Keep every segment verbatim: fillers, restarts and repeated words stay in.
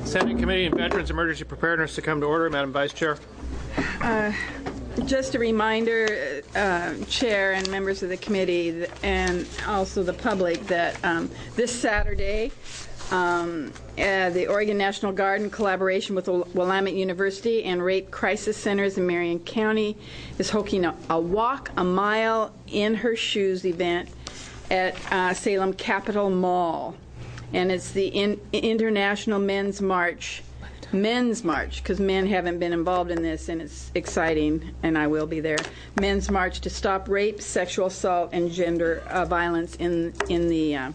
Senate Committee on Veterans Emergency Preparedness to come to order. Madam Vice Chair. Uh, just a reminder, uh, Chair and members of the committee and also the public, that um, this Saturday, um, uh, the Oregon National Guard, in collaboration with Willamette University and Rape Crisis Centers in Marion County, is hosting a, a Walk a Mile in Her Shoes event at uh, Salem Capitol Mall. And it's the in, International Men's March, Men's March, because men haven't been involved in this, and it's exciting, and I will be there. Men's March to stop rape, sexual assault, and gender uh, violence in in the uh,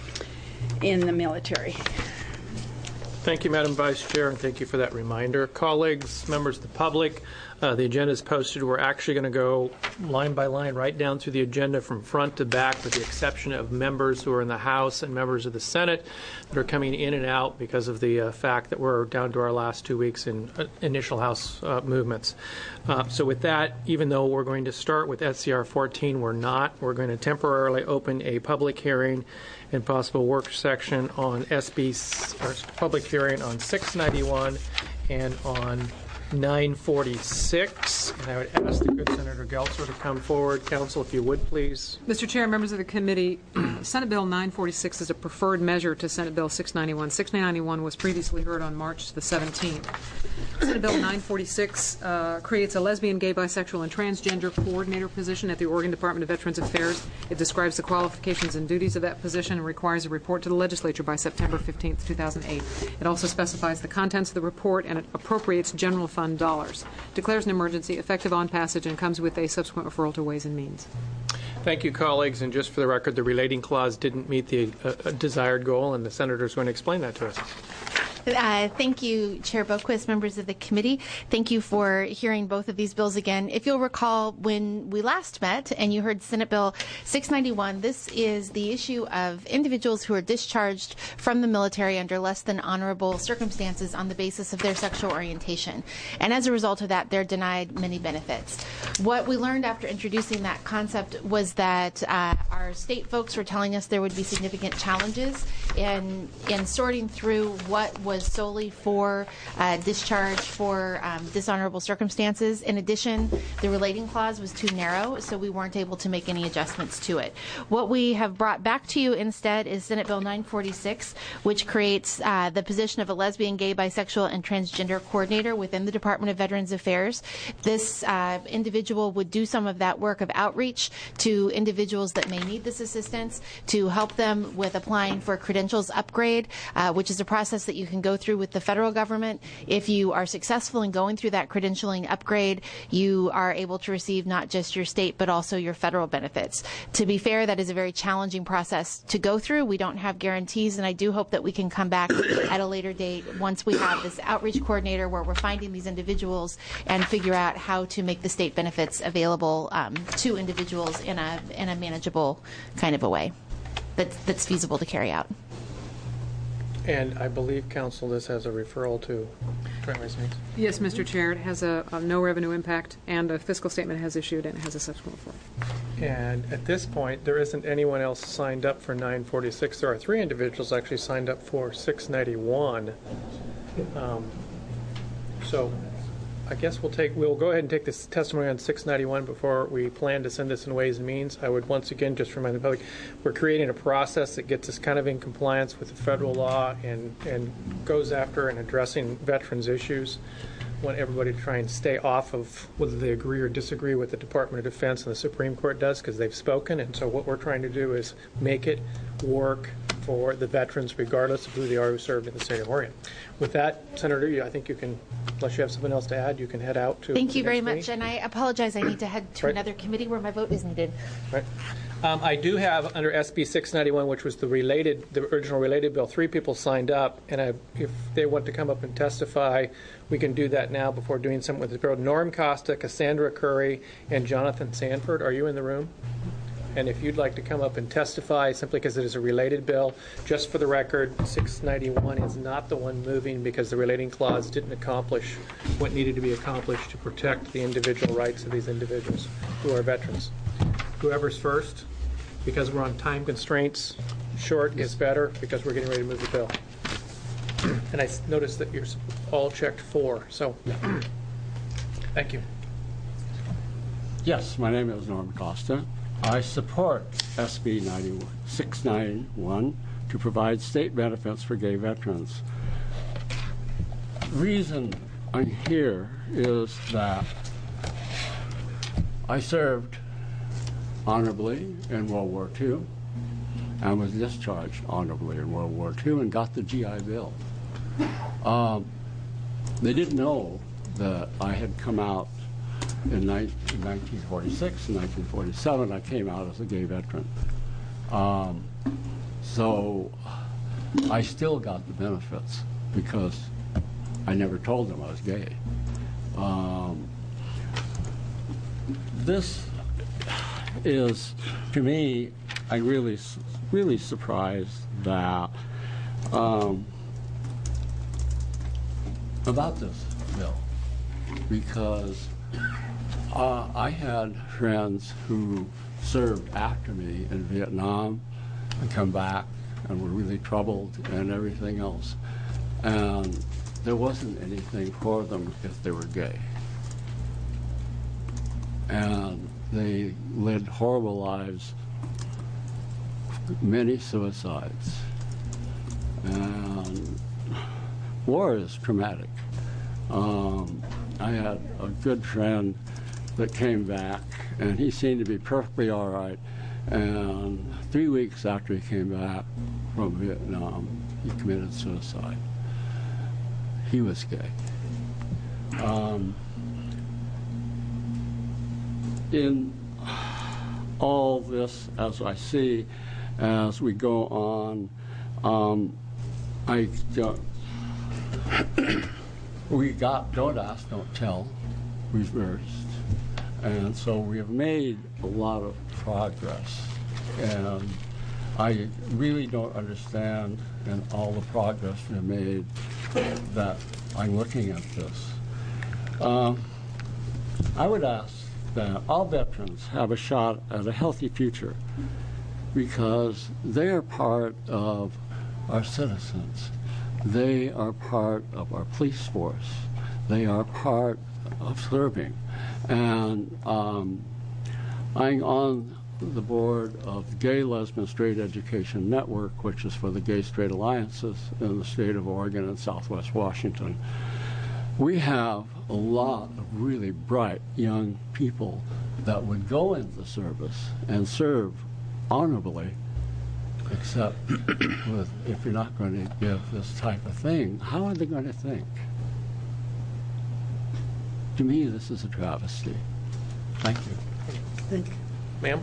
in the military. Thank you, Madam Vice Chair, and thank you for that reminder. Colleagues, members of the public, uh, the agenda is posted. We're actually going to go line by line right down through the agenda from front to back, with the exception of members who are in the House and members of the Senate that are coming in and out because of the uh, fact that we're down to our last two weeks in uh, initial House uh, movements. Uh, so with that, even though we're going to start with S C R fourteen, we're not. We're going to temporarily open a public hearing and possible work section on S B, or public hearing on six ninety-one and on nine forty-six. And I would ask the good Senator Gelser to come forward. Counsel, if you would, please. Mister Chair, members of the committee, Senate Bill nine forty-six is a preferred measure to Senate Bill six ninety-one. six ninety-one was previously heard on March the seventeenth. Senate Bill nine forty-six uh, creates a lesbian, gay, bisexual, and transgender coordinator position at the Oregon Department of Veterans Affairs. It describes the qualifications and duties of that position and requires a report to the legislature by September fifteenth, two thousand eight. It also specifies the contents of the report, and it appropriates general fund dollars, declares an emergency, effective on passage, and comes with a subsequent referral to Ways and Means. Thank you, colleagues. And just for the record, the relating clause didn't meet the uh, desired goal, and the Senator is going to explain that to us. Uh, thank you, Chair Boquist, members of the committee. Thank you for hearing both of these bills again. If you'll recall, when we last met and you heard Senate Bill six ninety-one, this is the issue of individuals who are discharged from the military under less than honorable circumstances on the basis of their sexual orientation. And as a result of that, they're denied many benefits. What we learned after introducing that concept was that uh, our state folks were telling us there would be significant challenges in, in sorting through what was solely for uh, discharge for um, dishonorable circumstances. In addition, the relating clause was too narrow, so we weren't able to make any adjustments to it. What we have brought back to you instead is Senate Bill nine forty-six, which creates uh, the position of a lesbian, gay, bisexual, and transgender coordinator within the Department of Veterans Affairs. This uh, individual would do some of that work of outreach to individuals that may need this assistance, to help them with applying for a credentials upgrade, uh, which is a process that you can go through with the federal government. If you are successful in going through that credentialing upgrade, you are able to receive not just your state but also your federal benefits. To be fair, that is a very challenging process to go through. We don't have guarantees, and I do hope that we can come back at a later date once we have this outreach coordinator where we're finding these individuals and figure out how to make the state benefits available um, to individuals in a in a manageable kind of a way that's, that's feasible to carry out. And I believe, Counsel, this has a referral to Joint Ways and Means. Yes, Mister Chair. It has a, a no revenue impact, and a fiscal statement has issued, and it has a subsequent referral. And at this point, there isn't anyone else signed up for nine forty-six. There are three individuals actually signed up for six ninety-one. Um, so I guess we'll take we'll go ahead and take this testimony on six ninety-one before we plan to send this in Ways and Means. I would once again just remind the public we're creating a process that gets us kind of in compliance with the federal law and and goes after and addressing veterans issues. I want everybody to try and stay off of whether they agree or disagree with the Department of Defense and the Supreme Court does, because they've spoken. And so what we're trying to do is make it work for the veterans, regardless of who they are who served in the state of Oregon. With that, Senator, I think you can, unless you have something else to add, you can head out to. Thank you very meeting. much, and I apologize. I need to head to right. another committee where my vote is needed. Right. Um, I do have under S B six ninety-one, which was the related, the original related bill, three people signed up, and I, if they want to come up and testify, we can do that now before doing something with the bill. Norm Costa, Cassandra Curry, and Jonathan Sanford. Are you in the room? And if you'd like to come up and testify, simply because it is a related bill, just for the record, six ninety-one is not the one moving because the relating clause didn't accomplish what needed to be accomplished to protect the individual rights of these individuals who are veterans. Whoever's first, because we're on time constraints, short is better because we're getting ready to move the bill. And I s- noticed that you're s- all checked for, so, thank you. Yes, my name is Norm Costa. I support S B six ninety-one to provide state benefits for gay veterans. The reason I'm here is that I served honorably in World War Two and was discharged honorably in World War Two and got the G I Bill. Um, they didn't know that I had come out in nineteen forty-six and nineteen forty-seven. I came out as a gay veteran. Um, so I still got the benefits because I never told them I was gay. Um, this is, to me, I really, really surprised that um, about this bill, because uh, I had friends who served after me in Vietnam and come back and were really troubled and everything else, and there wasn't anything for them if they were gay. And they led horrible lives, many suicides. And war is traumatic. Um, I had a good friend that came back, and he seemed to be perfectly all right. And three weeks after he came back from Vietnam, he committed suicide. He was gay. Um, in all this, as I see, as we go on, um, I don't, we got don't ask, don't tell, reversed. And so we have made a lot of progress. And I really don't understand in all the progress we've made that I'm looking at this. Um, I would ask that all veterans have a shot at a healthy future because they are part of our citizens. They are part of our police force. They are part of serving. And um, I'm on the board of the Gay, Lesbian, Straight Education Network, which is for the Gay Straight Alliances in the state of Oregon and Southwest Washington. We have a lot of really bright young people that would go into the service and serve honorably, except with, if you're not going to give this type of thing, how are they going to think? To me, this is a travesty. Thank you. Thank you. Ma'am?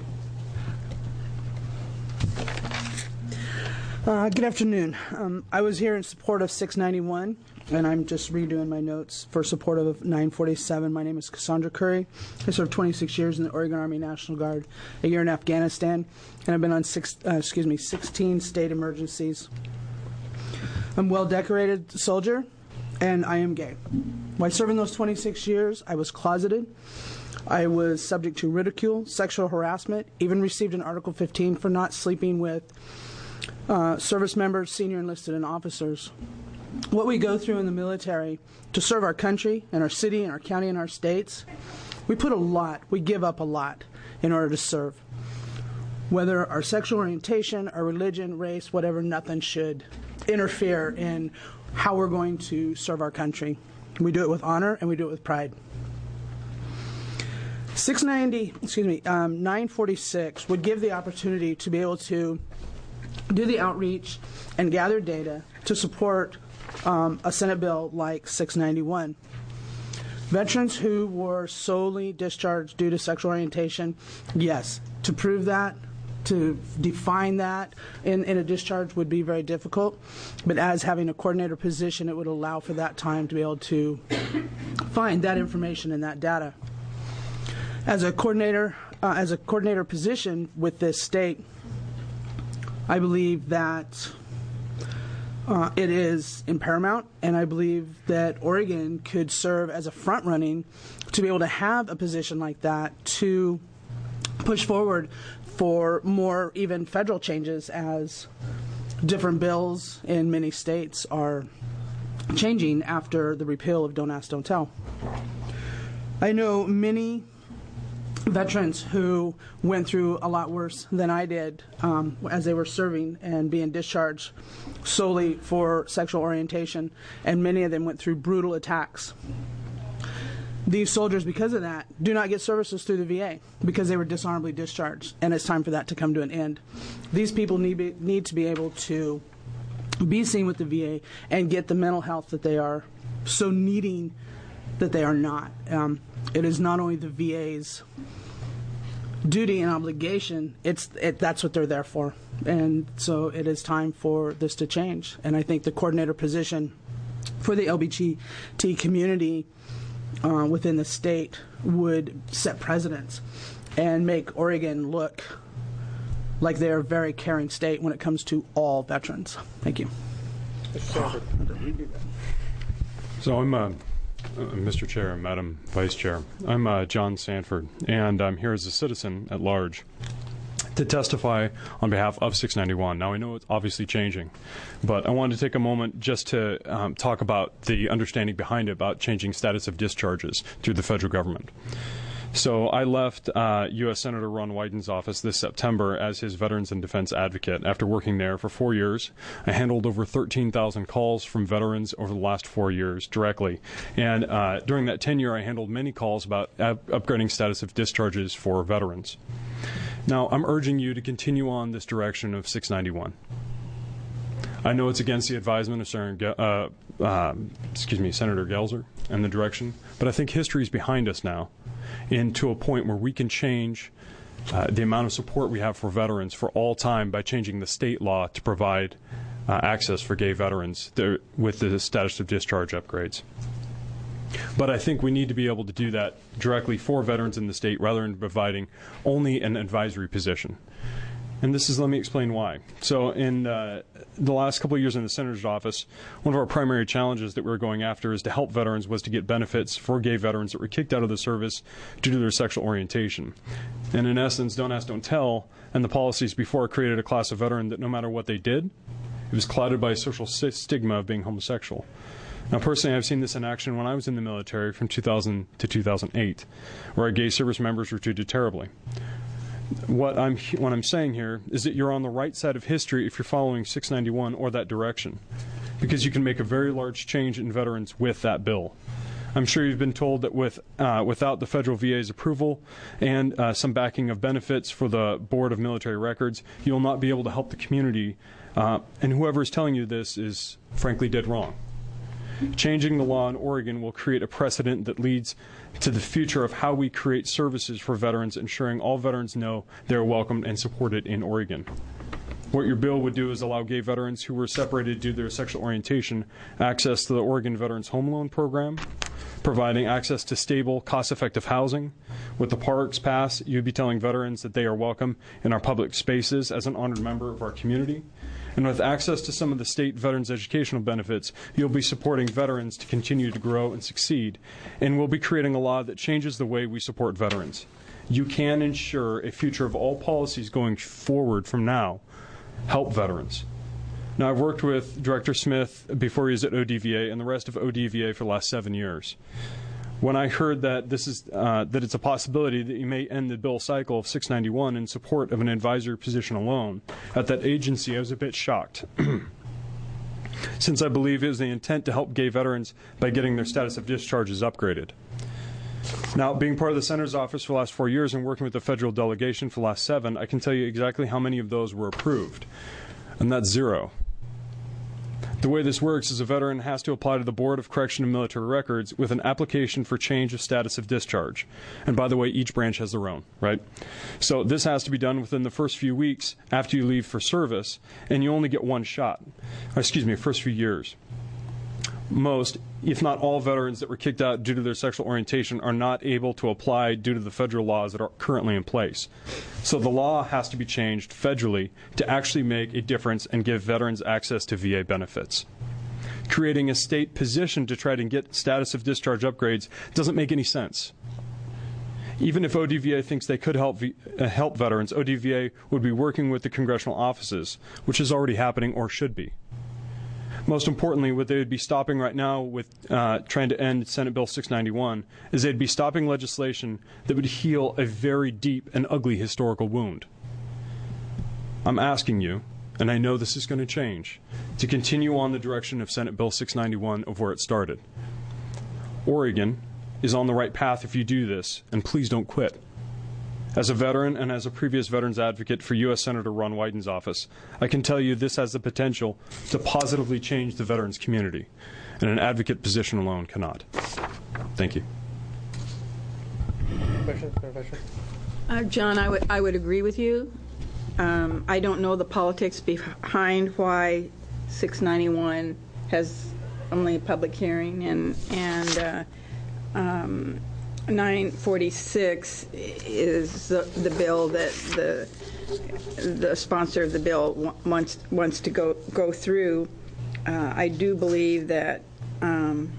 Uh, good afternoon. Um, I was here in support of six ninety-one, and I'm just redoing my notes for support of nine forty-seven. My name is Cassandra Curry. I served twenty-six years in the Oregon Army National Guard, a year in Afghanistan, and I've been on six, uh, excuse me, sixteen state emergencies. I'm a well-decorated soldier, and I am gay. While serving those twenty-six years, I was closeted. I was subject to ridicule, sexual harassment, even received an Article fifteen for not sleeping with uh, service members, senior enlisted, and officers. What we go through in the military to serve our country and our city and our county and our states, we put a lot, we give up a lot in order to serve. Whether our sexual orientation, our religion, race, whatever, nothing should interfere in how we're going to serve our country. We do it with honor and we do it with pride. six ninety, excuse me, um, nine forty-six would give the opportunity to be able to do the outreach and gather data to support um, a Senate bill like six ninety-one. Veterans who were solely discharged due to sexual orientation, yes, to prove that, to define that in, in a discharge would be very difficult, but as having a coordinator position, it would allow for that time to be able to find that information and that data. As a coordinator, uh, as a coordinator position with this state, I believe that uh, it is in paramount, and I believe that Oregon could serve as a front running to be able to have a position like that to push forward for more even federal changes as different bills in many states are changing after the repeal of Don't Ask, Don't Tell. I know many veterans who went through a lot worse than I did um, as they were serving and being discharged solely for sexual orientation, and many of them went through brutal attacks. These soldiers, because of that, do not get services through the V A because they were dishonorably discharged, and it's time for that to come to an end. These people need, be, need to be able to be seen with the V A and get the mental health that they are so needing that they are not. Um, it is not only the V A's duty and obligation, it's it, that's what they're there for. And so it is time for this to change. And I think the coordinator position for the L G B T community uh, within the state would set precedents and make Oregon look like they're a very caring state when it comes to all veterans. Thank you. So I'm, uh, uh, Mister Chair, Madam Vice Chair, I'm uh, John Sanford, and I'm here as a citizen at large to testify on behalf of six ninety-one. Now, I know it's obviously changing, but I wanted to take a moment just to um, talk about the understanding behind it, about changing status of discharges through the federal government. So I left uh, U S Senator Ron Wyden's office this September as his Veterans and Defense Advocate. After working there for four years, I handled over thirteen thousand calls from veterans over the last four years directly. And uh, during that tenure, I handled many calls about up- upgrading status of discharges for veterans. Now, I'm urging you to continue on this direction of six ninety-one. I know it's against the advisement of Senator, uh, uh, excuse me, Senator Gelser and the direction, but I think history is behind us now, and to a point where we can change uh, the amount of support we have for veterans for all time by changing the state law to provide uh, access for gay veterans there with the status of discharge upgrades. But I think we need to be able to do that directly for veterans in the state rather than providing only an advisory position. And this is, let me explain why. So in uh, the last couple of years in the Senator's office, one of our primary challenges that we were going after is to help veterans was to get benefits for gay veterans that were kicked out of the service due to their sexual orientation. And in essence, Don't Ask, Don't Tell, and the policies before created a class of veteran that no matter what they did, it was clouded by a social stigma of being homosexual. Now, personally, I've seen this in action when I was in the military from two thousand to two thousand eight, where our gay service members were treated terribly. What I'm what I'm saying here is that you're on the right side of history if you're following six ninety-one or that direction, because you can make a very large change in veterans with that bill. I'm sure you've been told that with uh, without the federal V A's approval and uh, some backing of benefits for the Board of Military Records, you'll not be able to help the community. Uh, and whoever is telling you this is frankly dead wrong. Changing the law in Oregon will create a precedent that leads to the future of how we create services for veterans, ensuring all veterans know they're welcomed and supported in Oregon. What your bill would do is allow gay veterans who were separated due to their sexual orientation access to the Oregon Veterans Home Loan Program, providing access to stable, cost-effective housing. With the Parks Pass, you'd be telling veterans that they are welcome in our public spaces as an honored member of our community. And with access to some of the state veterans' educational benefits, you'll be supporting veterans to continue to grow and succeed. And we'll be creating a law that changes the way we support veterans. You can ensure a future of all policies going forward from now help veterans. Now, I've worked with Director Smith before he was at O D V A and the rest of O D V A for the last seven years. When I heard that this is uh, that it's a possibility that you may end the bill cycle of six ninety-one in support of an advisory position alone at that agency, I was a bit shocked. Since I believe it was the intent to help gay veterans by getting their status of discharges upgraded. Now, being part of the Senator's office for the last four years and working with the federal delegation for the last seven, I can tell you exactly how many of those were approved, and that's zero. The way this works is a veteran has to apply to the Board of Correction and Military Records with an application for change of status of discharge. And by the way, each branch has their own, right? So this has to be done within the first few weeks after you leave for service, and you only get one shot. Or, excuse me, first few years. Most, if not all, veterans that were kicked out due to their sexual orientation are not able to apply due to the federal laws that are currently in place. So the law has to be changed federally to actually make a difference and give veterans access to V A benefits. Creating a state position to try to get status of discharge upgrades doesn't make any sense. Even if O D V A thinks they could help v- uh, help veterans, O D V A would be working with the congressional offices, which is already happening or should be. Most importantly, what they would be stopping right now with uh, trying to end Senate Bill six ninety-one is they'd be stopping legislation that would heal a very deep and ugly historical wound. I'm asking you, and I know this is going to change, to continue on the direction of Senate Bill six ninety-one of where it started. Oregon is on the right path if you do this, and please don't quit. As a veteran and as a previous veterans advocate for U S Senator Ron Wyden's office, I can tell you this has the potential to positively change the veterans community, and an advocate position alone cannot. Thank you. Questions, Professor? Uh, John, I would I would agree with you. Um, I don't know the politics behind why six ninety-one has only a public hearing and and uh, um, nine forty-six is the, the bill that the the sponsor of the bill wa- wants wants to go go through. Uh, I do believe that um,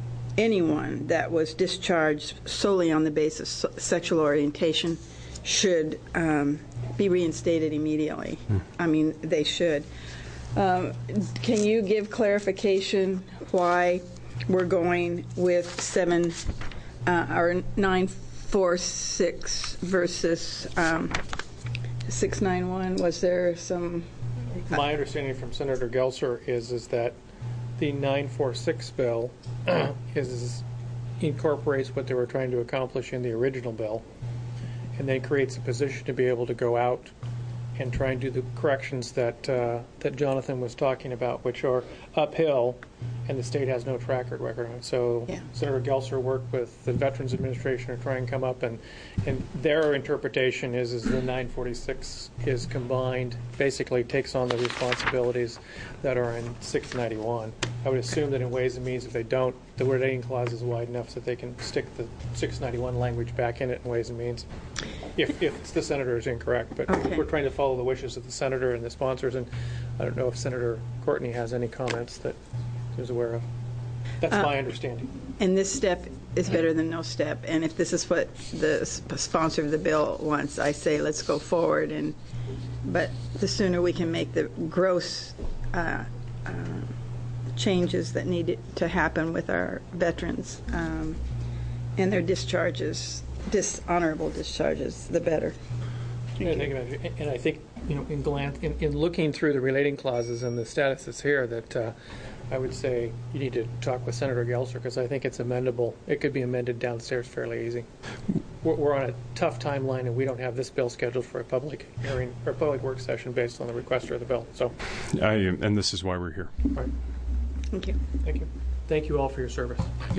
anyone that was discharged solely on the basis of sexual orientation should um, be reinstated immediately. Hmm. I mean, they should. Um, can you give clarification why we're going with seven? Uh, or nine forty-six versus um, six ninety-one? Was there some? My understanding from Senator Gelser is is that the nine forty-six bill is incorporates what they were trying to accomplish in the original bill, and then creates a position to be able to go out and try and do the corrections that uh, that Jonathan was talking about, which are uphill, and the state has no track record on it. So Yeah. Senator Gelser worked with the Veterans Administration to try and come up, and, and their interpretation is, is the nine forty-six is combined, basically takes on the responsibilities that are in six ninety-one. I would assume that in Ways and Means, if they don't, the relating clause is wide enough so that they can stick the six ninety-one language back in it in Ways and Means, if, if the senator is incorrect. But Okay. we're trying to follow the wishes of the senator and the sponsors, and I don't know if Senator Courtney has any comments that he was aware of. That's Uh, my understanding. And this step is better than no step. And if this is what the sp- sponsor of the bill wants, I say let's go forward. And but the sooner we can make the gross uh, uh, changes that need to happen with our veterans um, and their discharges, dishonorable discharges, the better. And I think, about it, and I think, you know, in, glance, in, in looking through the relating clauses and the status that's here, that uh, I would say you need to talk with Senator Gelser, because I think it's amendable. It could be amended downstairs fairly easy. We're, we're on a tough timeline, and we don't have this bill scheduled for a public hearing or public work session based on the requester of the bill. So, I, and this is why we're here. all right. Thank you. Thank you. Thank you all for your service.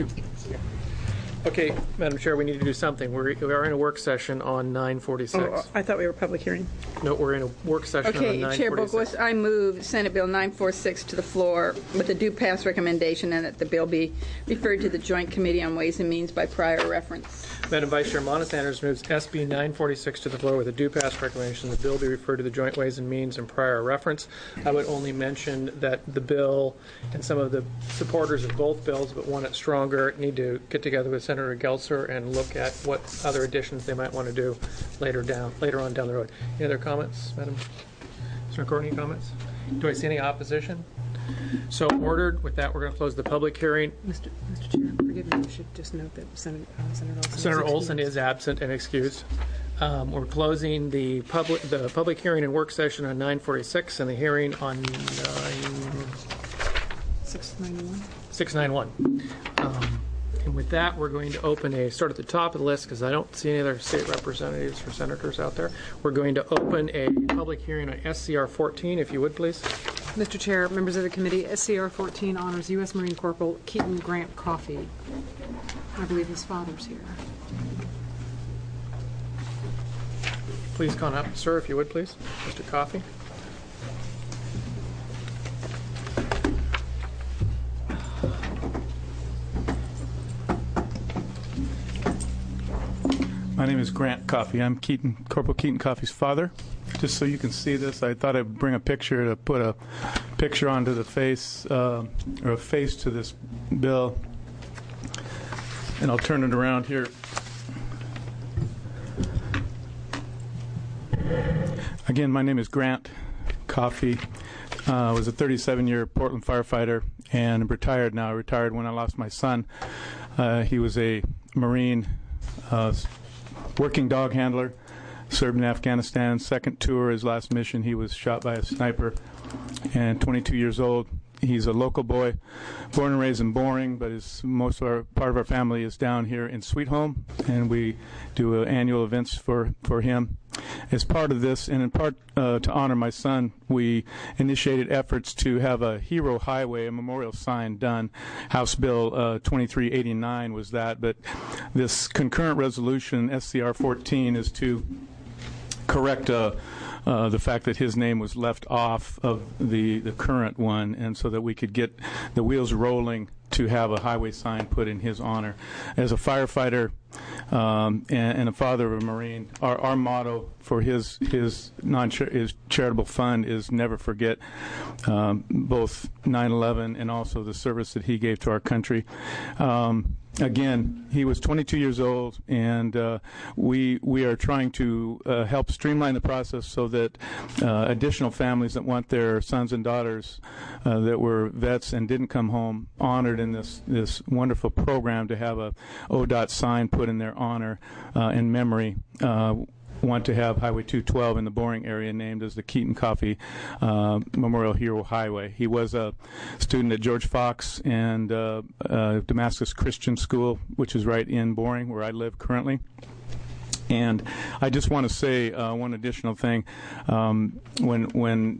Okay, Madam Chair, we need to do something. We're, we are in a work session on nine forty-six. Oh, I thought we were public hearing. No, we're in a work session on Okay, nine Chair forty-six. Boquist, I move Senate Bill nine forty-six to the floor with a due pass recommendation and that the bill be referred to the Joint Committee on Ways and Means by prior reference. Madam Vice Chair, Mona Sanders moves S B nine forty-six to the floor with a due pass recommendation. The bill be referred to the Joint Ways and Means and prior reference. I would only mention that the bill and some of the supporters of both bills, but one that's stronger, need to get together with Senator Gelser and look at what other additions they might want to do later down, later on down the road. Any other comments, Madam? Mister Courtney, comments? Do I see any opposition? So ordered. With that, we're going to close the public hearing. Mister Mister Chair, forgive me, we should just note that Senator, uh, Senator Olson. Senator is Olson excused. is absent and excused. Um, we're closing the public the public hearing and work session on nine forty-six and the hearing on nine six ninety-one. six ninety-one. Um, and with that, we're going to open a start at the top of the list because I don't see any other state representatives or senators out there. We're going to open a public hearing on S C R fourteen, if you would, please. Mister Chair, members of the committee, S C R fourteen honors U S Marine Corporal Keaton Grant Coffey. I believe his father's here. Please come up, sir, if you would, please. Mister Coffey. My name is Grant Coffey. I'm Keaton, Corporal Keaton Coffey's father. Just so you can see this, I thought I'd bring a picture to put a picture onto the face, uh, or a face to this bill. And I'll turn it around here. Again, my name is Grant Coffey. Uh, was a thirty-seven-year Portland firefighter and retired now. Retired when I lost my son. Uh, he was a Marine uh, working dog handler, served in Afghanistan. Second tour, his last mission, he was shot by a sniper, and twenty-two years old. He's a local boy, born and raised in Boring, but his, most of our part of our family is down here in Sweet Home, and we do uh, annual events for, for him. As part of this, and in part uh, to honor my son, we initiated efforts to have a Hero Highway, a memorial sign done. House Bill uh, twenty-three eighty-nine was that, but this concurrent resolution, S C R fourteen, is to correct uh, uh, the fact that his name was left off of the, the current one, and so that we could get the wheels rolling to have a highway sign put in his honor. As a firefighter um, and, and a father of a Marine, our, our motto for his his non his charitable fund is never forget um, both nine eleven and also the service that he gave to our country. Um, Again, he was twenty-two years old, and uh, we we are trying to uh, help streamline the process so that uh, additional families that want their sons and daughters uh, that were vets and didn't come home honored in this this wonderful program to have a O D O T sign put in their honor uh, in memory. Uh, want to have Highway two twelve in the Boring area named as the Keaton Coffee uh, Memorial Hero Highway. He was a student at George Fox and uh, uh, Damascus Christian School, which is right in Boring, where I live currently. And I just want to say uh, one additional thing. Um, when when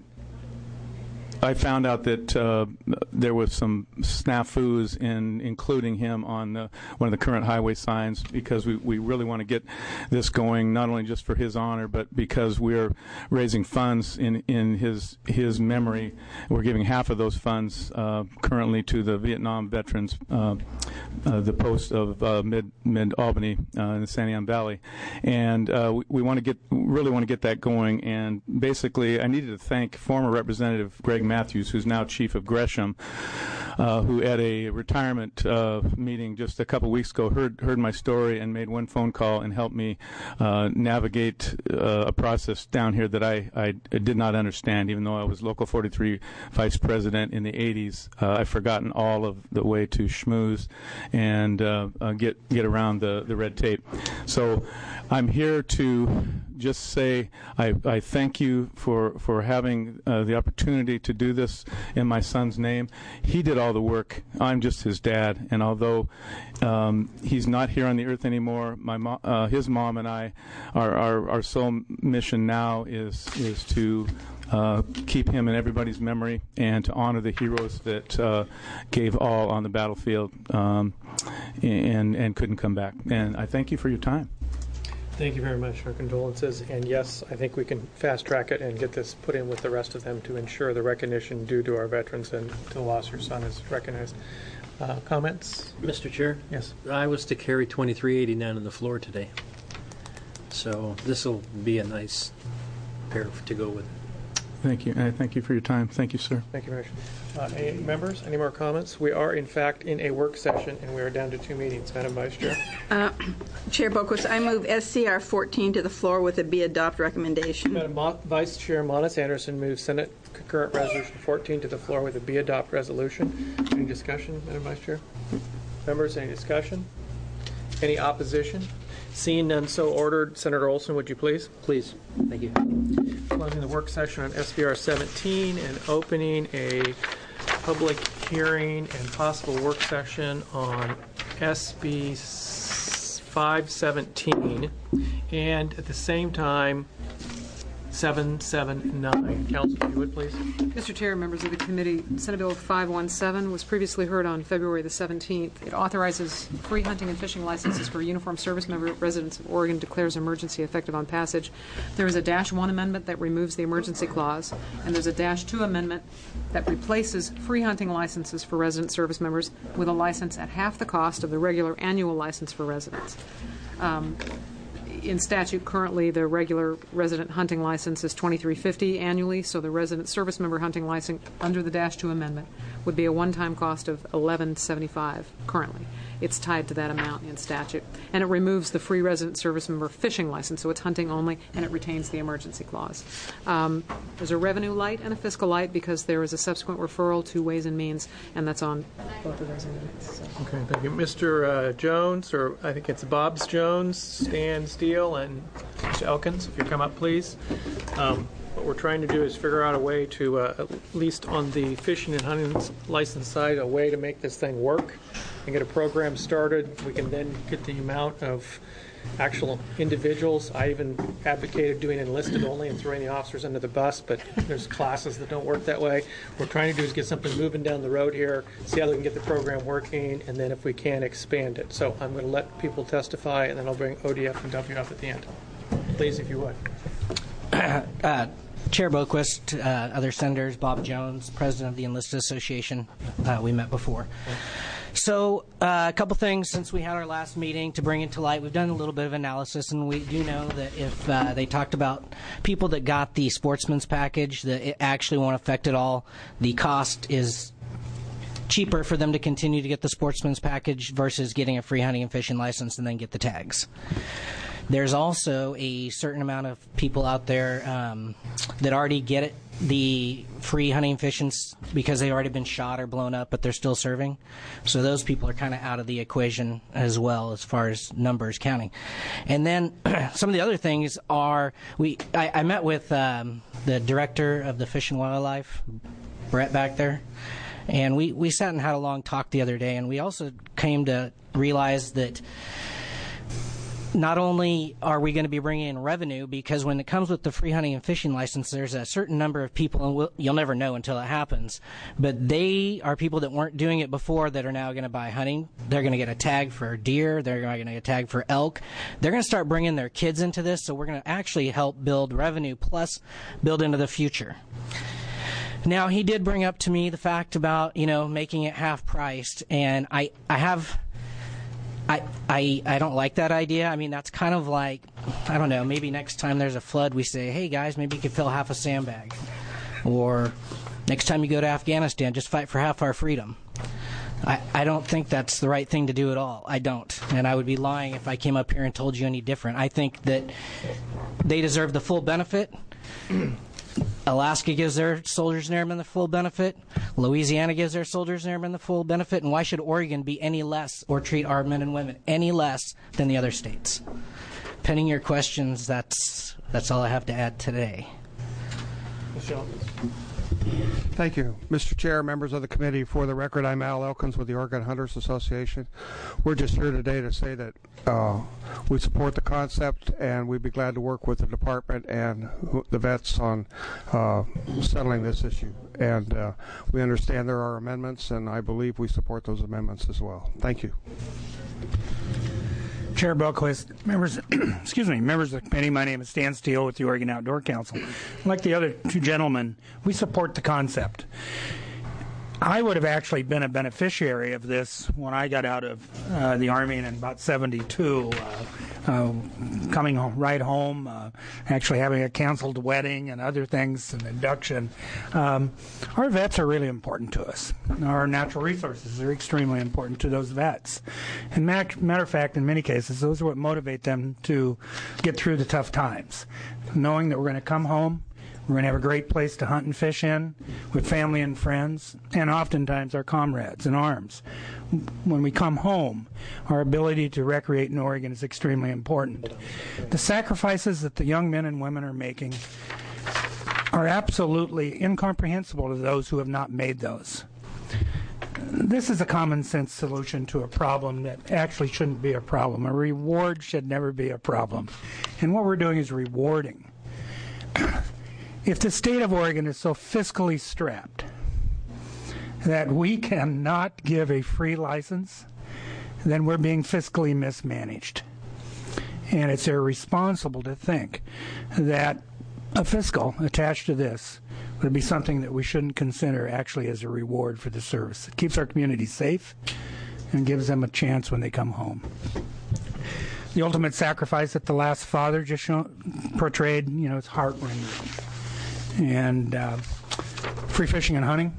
I found out that uh, there was some snafus in including him on the, one of the current highway signs, because we, we really want to get this going, not only just for his honor, but because we're raising funds in, in his his memory. We're giving half of those funds uh, currently to the Vietnam veterans, uh, uh, the post of uh, mid mid Albany uh, in the Santiam Valley, and uh, we, we want to get really want to get that going. And basically, I needed to thank former Representative Greg Matthews, who's now chief of Gresham, uh, who at a retirement uh, meeting just a couple weeks ago heard heard my story and made one phone call and helped me uh, navigate uh, a process down here that I, I did not understand. Even though I was Local forty-three vice president in the eighties, uh, I've forgotten all of the way to schmooze and uh, uh, get get around the, the red tape. So I'm here to just say I, I thank you for, for having uh, the opportunity to do this in my son's name. He did all the work. I'm just his dad, and although um, he's not here on the earth anymore, my mo- uh, his mom and I, our, our, our sole mission now is is to uh, keep him in everybody's memory and to honor the heroes that uh, gave all on the battlefield um, and, and couldn't come back. And I thank you for your time. Thank you very much. Our condolences. And yes, I think we can fast track it and get this put in with the rest of them to ensure the recognition due to our veterans and to the loss your son is recognized. Uh, comments? Mister Chair? Yes. I was to carry twenty-three eighty-nine on the floor today. So this will be a nice pair to go with it. Thank you. Uh, thank you for your time. Thank you, sir. Thank you very much. Uh, any members, any more comments? We are, in fact, in a work session, and we are down to two meetings. Madam Vice Chair. Uh, Chair Boquist, I move S C R fourteen to the floor with a be adopt recommendation. Madam Mo- Vice Chair Monis Anderson moves Senate concurrent resolution fourteen to the floor with a be adopt resolution. Any discussion, Madam Vice Chair? Members, any discussion? Any opposition? Seeing none, so ordered. Senator Olson, would you please? Please. Thank you. Closing the work session on S B R seventeen and opening a public hearing and possible work session on S B five seventeen, and at the same time, seven seventy-nine. Council, if you would, please. Mister Chair, members of the committee, Senate Bill five seventeen was previously heard on February the seventeenth. It authorizes free hunting and fishing licenses for uniformed service member residents of Oregon, declares emergency effective on passage. There is a dash one amendment that removes the emergency clause, and there's a dash two amendment that replaces free hunting licenses for resident service members with a license at half the cost of the regular annual license for residents. Um, In statute, currently, the regular resident hunting license is twenty-three fifty annually, so the resident service member hunting license under the dash two amendment would be a one-time cost of eleven seventy-five currently. It's tied to that amount in statute. And it removes the free resident service member fishing license, so it's hunting only, and it retains the emergency clause. Um, there's a revenue light and a fiscal light because there is a subsequent referral to Ways and Means, and that's on both of those units. So. Okay, thank you. Mister Uh, Jones, or I think it's Bob's Jones, Stan Steele, and Mister Elkins, if you come up, please. Um, what we're trying to do is figure out a way to, uh, at least on the fishing and hunting license side, a way to make this thing work and get a program started. We can then get the amount of actual individuals. I even advocated doing enlisted only and throwing the officers under the bus, but there's classes that don't work that way. What we're trying to do is get something moving down the road here, see how we can get the program working, and then if we can, expand it. So I'm going to let people testify, and then I'll bring O D F and W up at the end. Please, if you would. Uh, Chair Boquist, uh, other senators, Bob Jones, president of the Enlisted Association. Uh, we met before. So uh, a couple things since we had our last meeting to bring it to light. We've done a little bit of analysis, and we do know that if uh, they talked about people that got the sportsman's package, that it actually won't affect it all. The cost is cheaper for them to continue to get the sportsman's package versus getting a free hunting and fishing license and then get the tags. There's also a certain amount of people out there um, that already get it, the free hunting and fishing because they've already been shot or blown up, but they're still serving. So those people are kind of out of the equation as well as far as numbers counting. And then some of the other things are, we I, I met with um, the director of the Fish and Wildlife, Brett back there, and we, we sat and had a long talk the other day, and we also came to realize that not only are we going to be bringing in revenue, because when it comes with the free hunting and fishing license, there's a certain number of people, and we'll, you'll never know until it happens, but they are people that weren't doing it before that are now going to buy hunting. They're going to get a tag for deer. They're going to get a tag for elk. They're going to start bringing their kids into this, so we're going to actually help build revenue plus build into the future. Now, he did bring up to me the fact about, you know, making it half-priced, and I, I have... I, I I don't like that idea. I mean, that's kind of like, I don't know, maybe next time there's a flood we say, hey guys, maybe you could fill half a sandbag. Or next time you go to Afghanistan, just fight for half our freedom. I, I don't think that's the right thing to do at all. I don't. And I would be lying if I came up here and told you any different. I think that they deserve the full benefit. Alaska gives their soldiers and airmen the full benefit. Louisiana gives their soldiers and airmen the full benefit. And why should Oregon be any less or treat our men and women any less than the other states? Pending your questions, that's that's all I have to add today. Michelle. Thank you, Mister Chair, members of the committee. For the record, I'm Al Elkins with the Oregon Hunters Association. We're just here today to say that uh, we support the concept, and we'd be glad to work with the department and the vets on uh, settling this issue. And uh, we understand there are amendments, and I believe we support those amendments as well. Thank you. Chair Boquist, members, excuse me, members of the committee, my name is Stan Steele with the Oregon Outdoor Council. Like the other two gentlemen, we support the concept. I would have actually been a beneficiary of this when I got out of uh, the Army in about seventy-two, uh, uh, coming home, right home, uh, actually having a canceled wedding and other things, and induction. Um, our vets are really important to us. Our natural resources are extremely important to those vets. And matter of fact, in many cases, those are what motivate them to get through the tough times. Knowing that we're going to come home, we're going to have a great place to hunt and fish in with family and friends, and oftentimes our comrades in arms. When we come home, our ability to recreate in Oregon is extremely important. The sacrifices that the young men and women are making are absolutely incomprehensible to those who have not made those. This is a common sense solution to a problem that actually shouldn't be a problem. A reward should never be a problem. And what we're doing is rewarding. If the state of Oregon is so fiscally strapped that we cannot give a free license, then we're being fiscally mismanaged. And it's irresponsible to think that a fiscal attached to this would be something that we shouldn't consider actually as a reward for the service. It keeps our community safe and gives them a chance when they come home. The ultimate sacrifice that the last father just shown, portrayed, you know, it's heart-rending. And uh, free fishing and hunting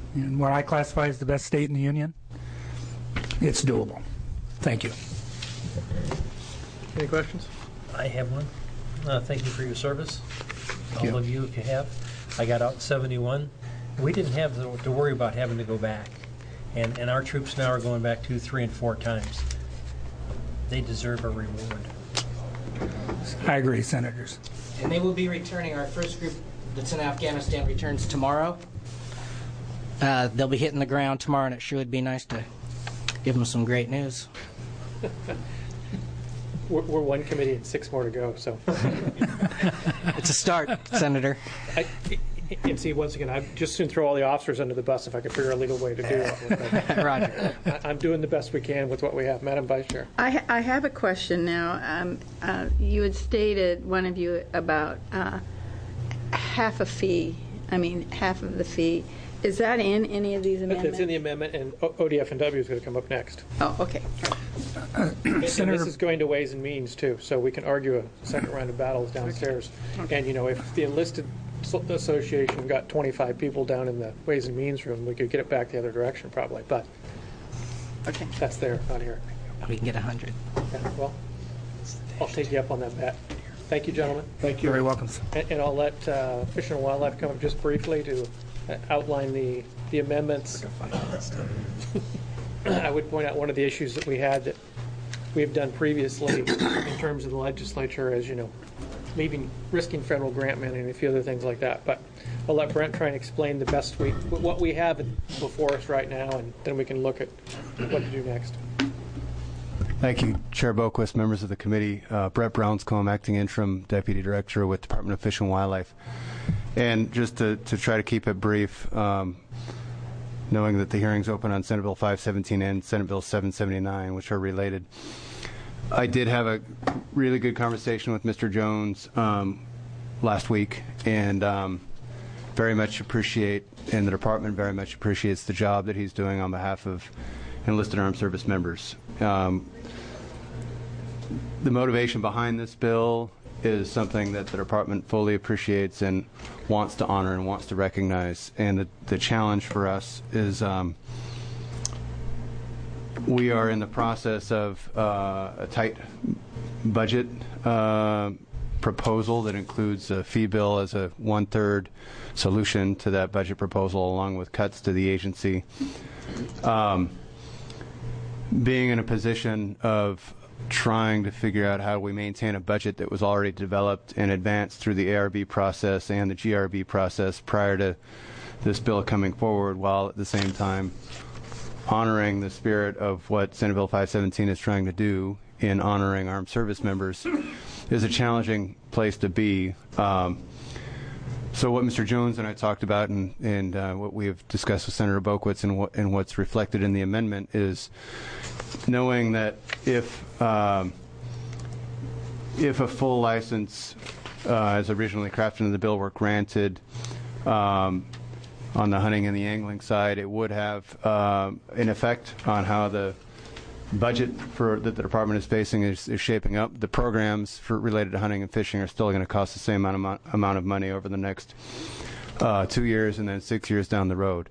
in what I classify as the best state in the union, it's doable. Thank you. Any questions? I have one. Uh, thank you for your service, all you. of you, if you have. I got out in seventy-one. We didn't have to, to worry about having to go back. And, and our troops now are going back two, three, and four times. They deserve a reward. I agree, Senators. And they will be returning. Our first group that's in Afghanistan returns tomorrow. Uh, they'll be hitting the ground tomorrow, and it sure would be nice to give them some great news. We're, we're one committee and six more to go, so. It's a start, Senator. I, and see, once again, I'd just soon throw all the officers under the bus if I could figure a legal way to do it. Roger. I, I'm doing the best we can with what we have. Madam Vice Chair. I, ha- I have a question now. Um, uh, you had stated, one of you, about uh, half a fee, I mean, half of the fee. Is that in any of these amendments? It's in the amendment, and O- ODF and W is going to come up next. Oh, okay. And Senator- this is going to Ways and Means, too, so we can argue a second round of battles downstairs. And, you know, if the enlisted so- association got twenty-five people down in the Ways and Means room, we could get it back the other direction, probably. But Okay. that's there, not here. We can get a hundred. Yeah, well, I'll take you up on that bet. Thank you, gentlemen. Thank you. Very welcome. And, and I'll let uh, Fish and Wildlife come up just briefly to uh, outline the, the amendments. I would point out one of the issues that we had that we've done previously in terms of the legislature is, you know, leaving, risking federal grant money and a few other things like that. But I'll let Brent try and explain the best we, what we have before us right now, and then we can look at what to do next. Thank you, Chair Boquist, members of the committee. Uh, Brett Brownscombe, Acting Interim Deputy Director with Department of Fish and Wildlife. And just to, to try to keep it brief, um, knowing that the hearings open on Senate Bill five seventeen and Senate Bill seven seventy-nine, which are related, I did have a really good conversation with Mister Jones um, last week, and um, very much appreciate, and the department very much appreciates the job that he's doing on behalf of enlisted armed service members. Um, the motivation behind this bill is something that the department fully appreciates and wants to honor and wants to recognize. And the, the challenge for us is um, we are in the process of uh, a tight budget uh, proposal that includes a fee bill as a one-third solution to that budget proposal, along with cuts to the agency. Um, being in a position of trying to figure out how we maintain a budget that was already developed and advanced through the A R B process and the G R B process prior to this bill coming forward, while at the same time honoring the spirit of what Senate Bill five seventeen is trying to do in honoring armed service members, is a challenging place to be. Um, so what Mister Jones and I talked about, and, and uh, what we have discussed with Senator Boquist, and, what, and what's reflected in the amendment, is knowing that if um, if a full license, uh, as originally crafted in the bill, were granted um, on the hunting and the angling side, it would have uh, an effect on how the budget for that the department is facing is, is shaping up. The programs for related to hunting and fishing are still going to cost the same amount, amount of money over the next uh, two years and then six years down the road.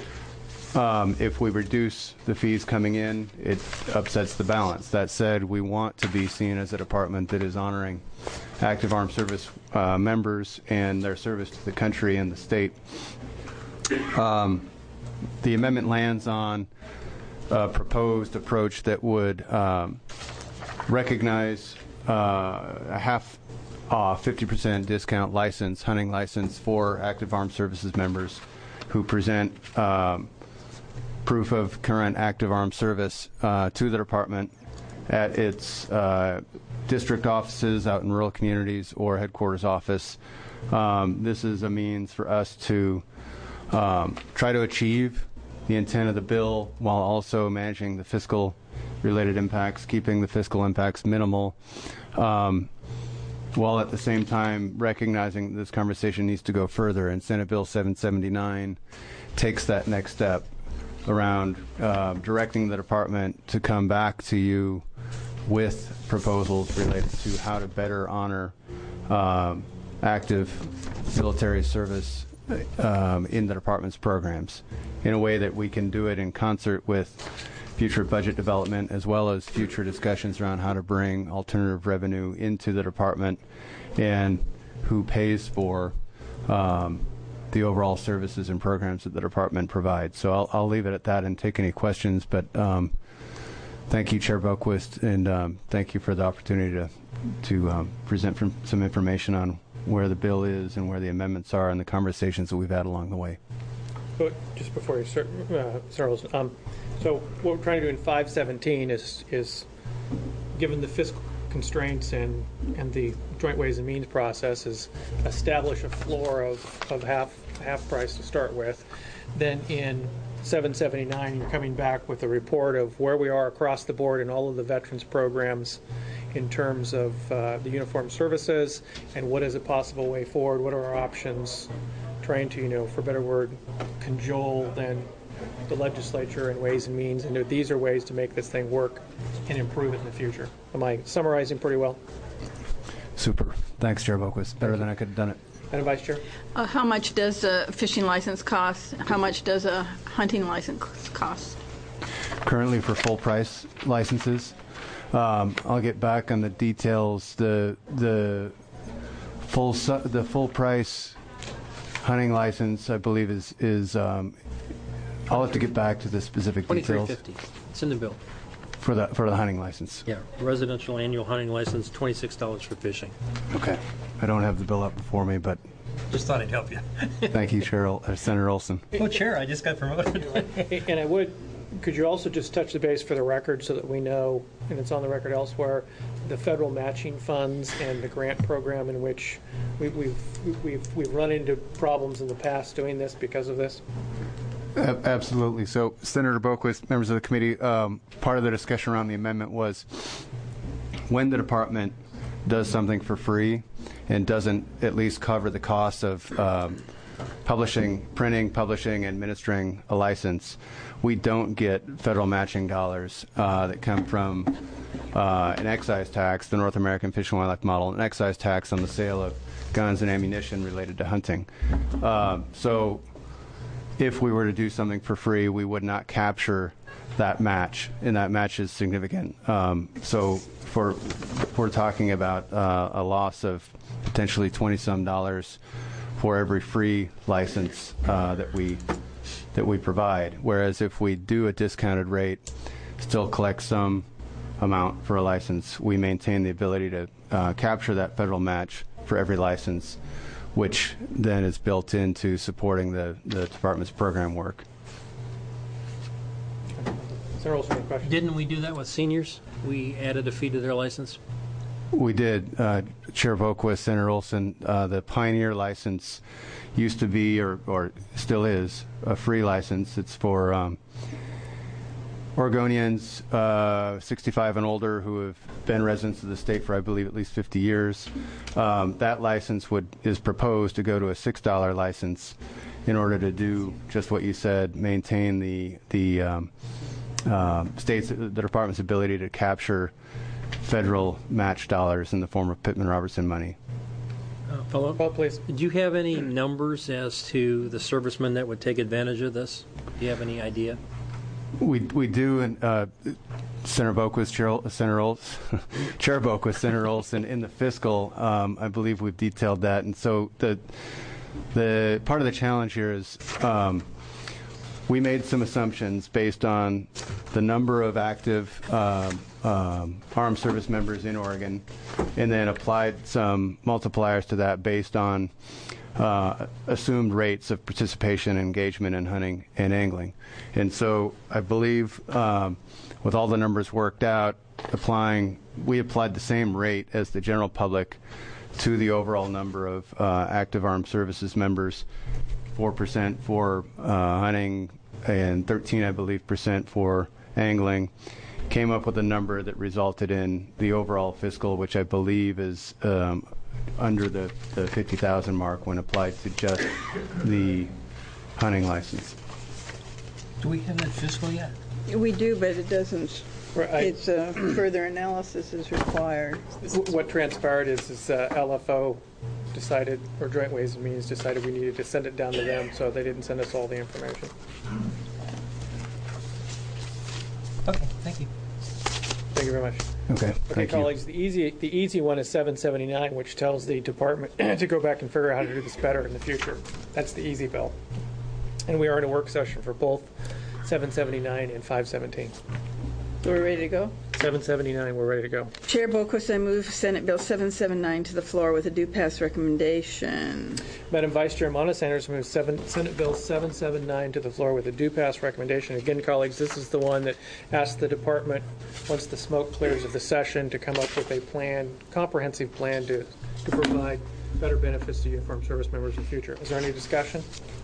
Um, if we reduce the fees coming in, it upsets the balance. That said, we want to be seen as a department that is honoring active armed service uh, members and their service to the country and the state. Um, the amendment lands on a proposed approach that would um, recognize uh, a half off, fifty percent discount license, hunting license for active armed services members who present um, proof of current active armed service uh, to the department at its uh, district offices out in rural communities or headquarters office. Um, this is a means for us to um, try to achieve the intent of the bill while also managing the fiscal related impacts, keeping the fiscal impacts minimal, um, while at the same time recognizing that this conversation needs to go further. And Senate Bill seven seventy-nine takes that next step around uh, directing the department to come back to you with proposals related to how to better honor um, active military service um, in the department's programs in a way that we can do it in concert with future budget development as well as future discussions around how to bring alternative revenue into the department and who pays for um, the overall services and programs that the department provides. So I'll, I'll leave it at that and take any questions. But um, thank you, Chair Boquist, and um, thank you for the opportunity to to um, present from some information on where the bill is and where the amendments are and the conversations that we've had along the way. But just before you start, uh, Senator Olson, um, so what we're trying to do in five seventeen is is given the fiscal constraints and and the Joint Ways and Means process is establish a floor of, of half half price to start with. Then in seven seventy-nine, you're coming back with a report of where we are across the board in all of the veterans programs in terms of uh, the uniformed services and what is a possible way forward, what are our options, trying to, you know, for a better word, cajole then the legislature and Ways and Means, and these are ways to make this thing work and improve it in the future. Am I summarizing pretty well? Super. Thanks, Chair Boquist. Better than I could have done it. Madam Vice Chair? Uh, how much does a fishing license cost? How much does a hunting license cost? Currently for full price licenses, um, I'll get back on the details. The the full su- the full price hunting license, I believe, is is um, I'll have to get back to the specific twenty-three details. fifty. It's in the bill. For the for the hunting license. Yeah, residential annual hunting license, twenty-six dollars for fishing. Okay, I don't have the bill up before me, but just thought I'd help you. Thank you, Chair, uh, Senator Olson. Oh, Chair, I just got promoted. And I would, could you also just touch the base for the record so that we know, and it's on the record elsewhere, the federal matching funds and the grant program in which we, we've we've we've run into problems in the past doing this because of this. Absolutely. So, Senator Boquist, members of the committee, um, part of the discussion around the amendment was when the department does something for free and doesn't at least cover the cost of um, publishing, printing, publishing, and administering a license, we don't get federal matching dollars uh, that come from uh, an excise tax, the North American Fish and Wildlife Model, an excise tax on the sale of guns and ammunition related to hunting. Uh, so. If we were to do something for free, we would not capture that match, and that match is significant. Um, so for if we're talking about uh, a loss of potentially twenty-some dollars for every free license uh, that we that we provide. Whereas if we do a discounted rate, still collect some amount for a license, we maintain the ability to uh, capture that federal match for every license, which then is built into supporting the, the department's program work. Senator Olson, any questions? Didn't we do that with seniors? We added a fee to their license? We did. Uh, Chair Boquist, Senator Olson, uh, the Pioneer license used to be, or, or still is, a free license. It's for um, Oregonians uh, sixty-five and older who have been residents of the state for, I believe, at least fifty years. Um, that license would is proposed to go to a six dollar license in order to do just what you said, maintain the the um, uh, state's the department's ability to capture federal match dollars in the form of Pittman-Robertson money. Uh, Philip? Well, please. Do you have any numbers as to the servicemen that would take advantage of this? Do you have any idea? We we do, and uh, Senator Boquist, Chair, Senator Olson, Chair Boquist, Senator Olson, in the fiscal, um, I believe we've detailed that, and so the the part of the challenge here is um, we made some assumptions based on the number of active um, um, armed service members in Oregon, and then applied some multipliers to that based on Uh, assumed rates of participation, engagement in hunting and angling. And so I believe um, with all the numbers worked out, applying, we applied the same rate as the general public to the overall number of uh, active armed services members, four percent for uh, hunting and thirteen, I believe, percent for angling. Came up with a number that resulted in the overall fiscal, which I believe is um, under the, the fifty thousand mark when applied to just the hunting license. Do we have that fiscal yet? We do, but it doesn't. Right. It's uh, further analysis is required. What transpired is, is uh, L F O decided, or Joint Ways and Means decided we needed to send it down to them, so they didn't send us all the information. Okay, thank you. Thank you very much. Okay, Okay, thank you. colleagues, the easy, the easy one is seven seventy-nine, which tells the department to go back and figure out how to do this better in the future. That's the easy bill. And we are in a work session for both seven seventy-nine and five seventeen. We're ready to go? seven seventy-nine, we're ready to go. Chair Boquist, I move Senate Bill seven seventy-nine to the floor with a due pass recommendation. Madam Vice Chair Mona Sanders moves seven, Senate Bill seven seventy-nine to the floor with a due pass recommendation. Again, colleagues, this is the one that asks the department, once the smoke clears of the session, to come up with a plan, comprehensive plan to, to provide better benefits to uniformed service members in the future. Is there any discussion?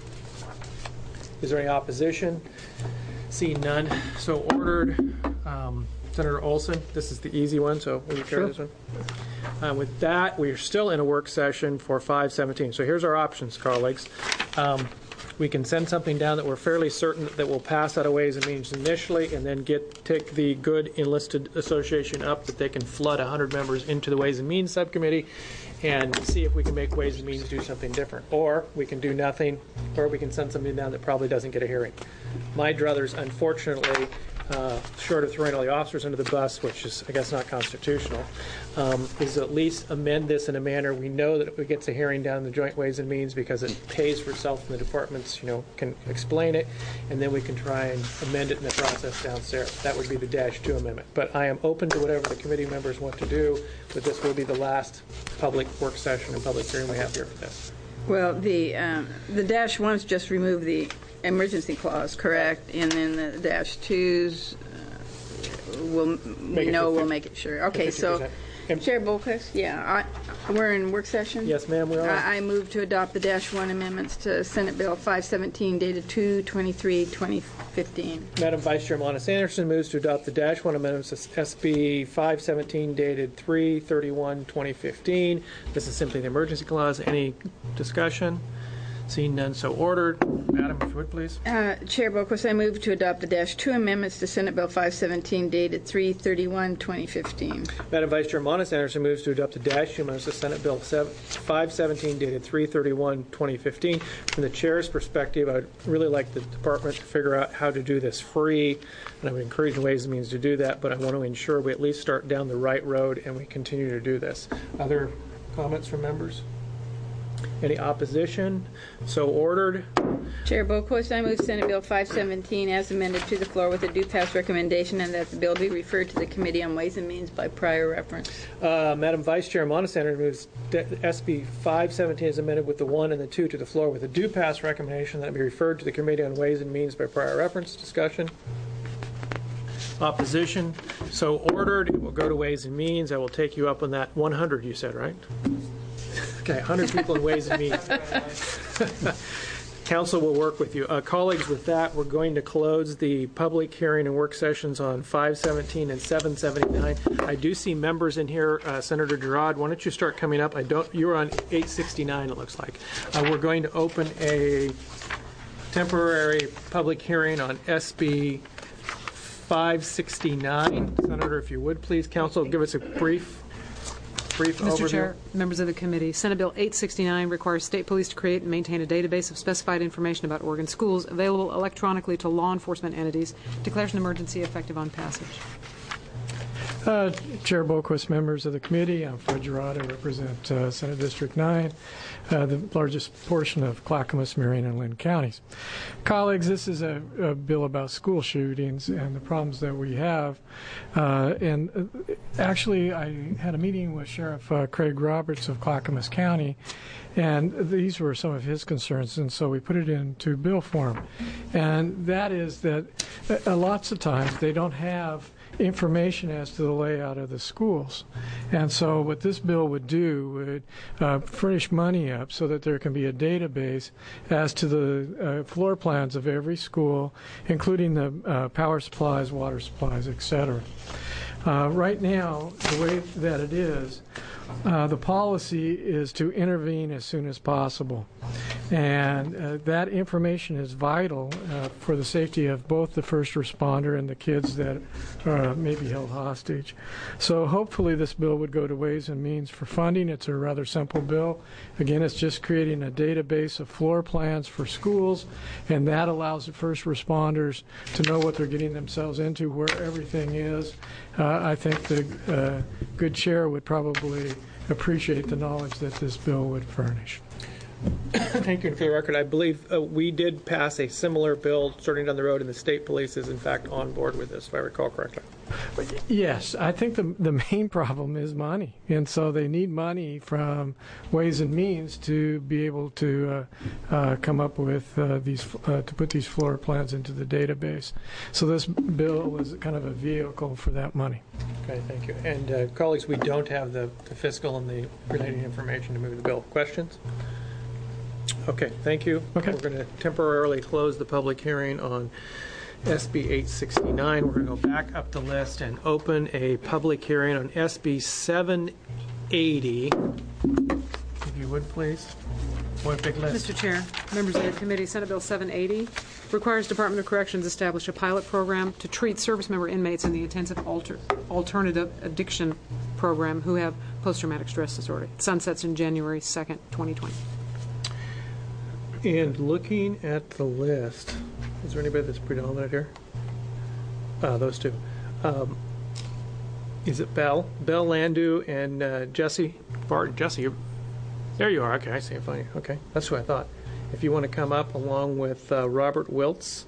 Is there any opposition? See none. So ordered. Um, Senator Olson, this is the easy one, so will you carry this one? Uh, with that, we are still in a work session for five seventeen. So here's our options, colleagues. Um, we can send something down that we're fairly certain that will pass out of Ways and Means initially, and then get take the good enlisted association up that they can flood one hundred members into the Ways and Means subcommittee and see if we can make Ways and Means do something different. Or we can do nothing, or we can send something down that probably doesn't get a hearing. My druthers, unfortunately, Uh, short of throwing all the officers under the bus, which is, I guess, not constitutional, um, is at least amend this in a manner we know that it gets a hearing down in the Joint Ways and Means because it pays for itself and the departments, you know, can explain it, and then we can try and amend it in the process downstairs. That would be the dash two amendment. But I am open to whatever the committee members want to do, but this will be the last public work session and public hearing we have here for this. Well, the um, the dash ones just remove the emergency clause, correct? And then the dash twos, uh, will we know we'll make it sure. Okay, so Chair Boquist, yeah, I, we're in work session. Yes, ma'am, we are. I, I move to adopt the dash one amendments to Senate Bill five seventeen dated two twenty-three twenty fifteen. Madam Vice Chair Mona Sanderson moves to adopt the dash one amendments to S B five seventeen dated three thirty-one twenty fifteen. This is simply the emergency clause. Any discussion? Seeing none, so ordered. Madam, if you would, please. Uh, Chair Boquist, I move to adopt the dash two amendments to Senate Bill five seventeen dated three thirty-one twenty fifteen. Madam Vice Chair Mona Sanderson moves to adopt the dash two amendments to Senate Bill five seventeen dated three thirty-one twenty fifteen. From the chair's perspective, I'd really like the department to figure out how to do this free, and I would encourage Ways and Means to do that, but I want to ensure we at least start down the right road and we continue to do this. Other comments from members? Any opposition? So ordered. Chair Boquist, I move Senate Bill five seventeen as amended to the floor with a due pass recommendation and that the bill be referred to the Committee on Ways and Means by prior reference. Uh, Madam Vice Chair Mona Sanders moves S B five seventeen as amended with the one and the two to the floor with a due pass recommendation that it be referred to the Committee on Ways and Means by prior reference. Discussion? Opposition? So ordered. It will go to Ways and Means. I will take you up on that one hundred, you said, right? Okay, one hundred people in Ways and Means. Council will work with you. Uh, colleagues, with that, we're going to close the public hearing and work sessions on five seventeen and seven seventy-nine. I do see members in here. Uh, Senator Girard, why don't you start coming up? I don't. You're on eight sixty-nine, it looks like. Uh, we're going to open a temporary public hearing on S B five sixty-nine. Senator, if you would, please. Council, give us a brief Brief Mister overview. Chair, members of the committee, Senate Bill eight sixty-nine requires state police to create and maintain a database of specified information about Oregon schools available electronically to law enforcement entities. Declares an emergency effective on passage. Uh, Chair Boquist, members of the committee, I'm Fred Girard. I represent uh, Senate District nine, uh, the largest portion of Clackamas, Marion, and Linn counties. Colleagues, this is a, a bill about school shootings and the problems that we have. Uh, and uh, actually, I had a meeting with Sheriff uh, Craig Roberts of Clackamas County, and these were some of his concerns, and so we put it into bill form. And that is that uh, lots of times they don't have information as to the layout of the schools. And so what this bill would do would uh, furnish money up so that there can be a database as to the uh, floor plans of every school, including the uh, power supplies, water supplies, et cetera. Uh, right now, the way that it is, uh, the policy is to intervene as soon as possible. And uh, that information is vital uh, for the safety of both the first responder and the kids that uh, may be held hostage. So hopefully this bill would go to Ways and Means for funding. It's a rather simple bill. Again, it's just creating a database of floor plans for schools, and that allows the first responders to know what they're getting themselves into, where everything is. Uh, I think the uh, good chair would probably appreciate the knowledge that this bill would furnish. Thank you. And for the record, I believe uh, we did pass a similar bill starting down the road, and the state police is in fact on board with this, if I recall correctly. Yes, I think the the main problem is money, and so they need money from Ways and Means to be able to uh, uh, come up with uh, these uh, to put these floor plans into the database. So this bill is kind of a vehicle for that money. Okay, thank you. And uh, colleagues, we don't have the, the fiscal and the related information to move the bill. Questions? Okay, thank you. Okay. We're going to temporarily close the public hearing on S B eight sixty-nine. We're going to go back up the list and open a public hearing on S B seven eighty. If you would, please. One big list. Mister Chair, members of the committee, Senate Bill seven eighty requires Department of Corrections establish a pilot program to treat service member inmates in the intensive alter, alternative addiction program who have post-traumatic stress disorder. It sunsets in January second, twenty twenty. And looking at the list, is there anybody that's predominant here? Uh, those two. Um, is it Bell? Bell Landu and uh, Jesse Barton. Jesse, you're, there you are. Okay, I see you. Funny. Okay, that's who I thought. If you want to come up along with uh, Robert Wiltz.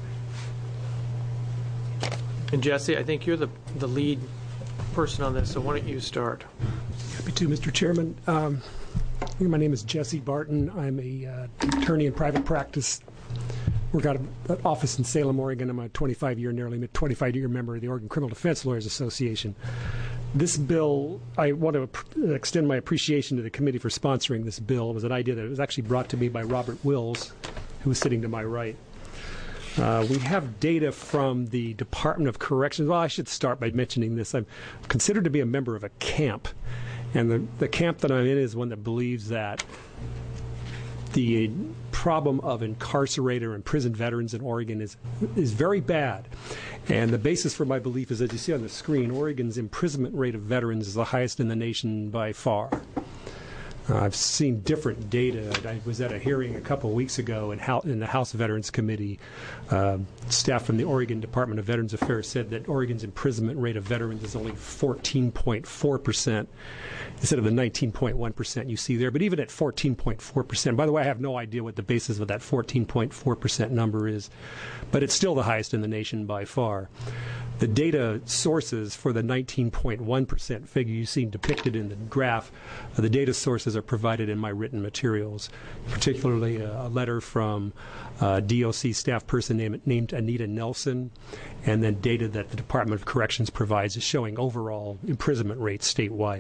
And Jesse, I think you're the, the lead person on this, so why don't you start? Happy to, Mister Chairman. Um, My name is Jesse Barton. I'm a uh, attorney in private practice. Work out of an office in Salem, Oregon. I'm a twenty-five year, nearly twenty-five-year member of the Oregon Criminal Defense Lawyers Association. This bill, I want to ap- extend my appreciation to the committee for sponsoring this bill. It was an idea that was actually brought to me by Robert Wills, who was sitting to my right. Uh, we have data from the Department of Corrections. Well, I should start by mentioning this. I'm considered to be a member of a camp. And the, the camp that I'm in is one that believes that the problem of incarcerated or imprisoned veterans in Oregon is is very bad. And the basis for my belief is, as you see on the screen, Oregon's imprisonment rate of veterans is the highest in the nation by far. Uh, I've seen different data. I was at a hearing a couple of weeks ago in, House, in the House Veterans Committee. Uh, staff from the Oregon Department of Veterans Affairs said that Oregon's imprisonment rate of veterans is only fourteen point four percent instead of the nineteen point one percent you see there. But even at fourteen point four percent, by the way, I have no idea what the basis of that fourteen point four percent number is, but it's still the highest in the nation by far. The data sources for the nineteen point one percent figure you see depicted in the graph, uh, the data sources are provided in my written materials, particularly a, a letter from uh, D O C staff person named, named Anita Nelson, and then data that the Department of Corrections provides is showing overall imprisonment rates statewide.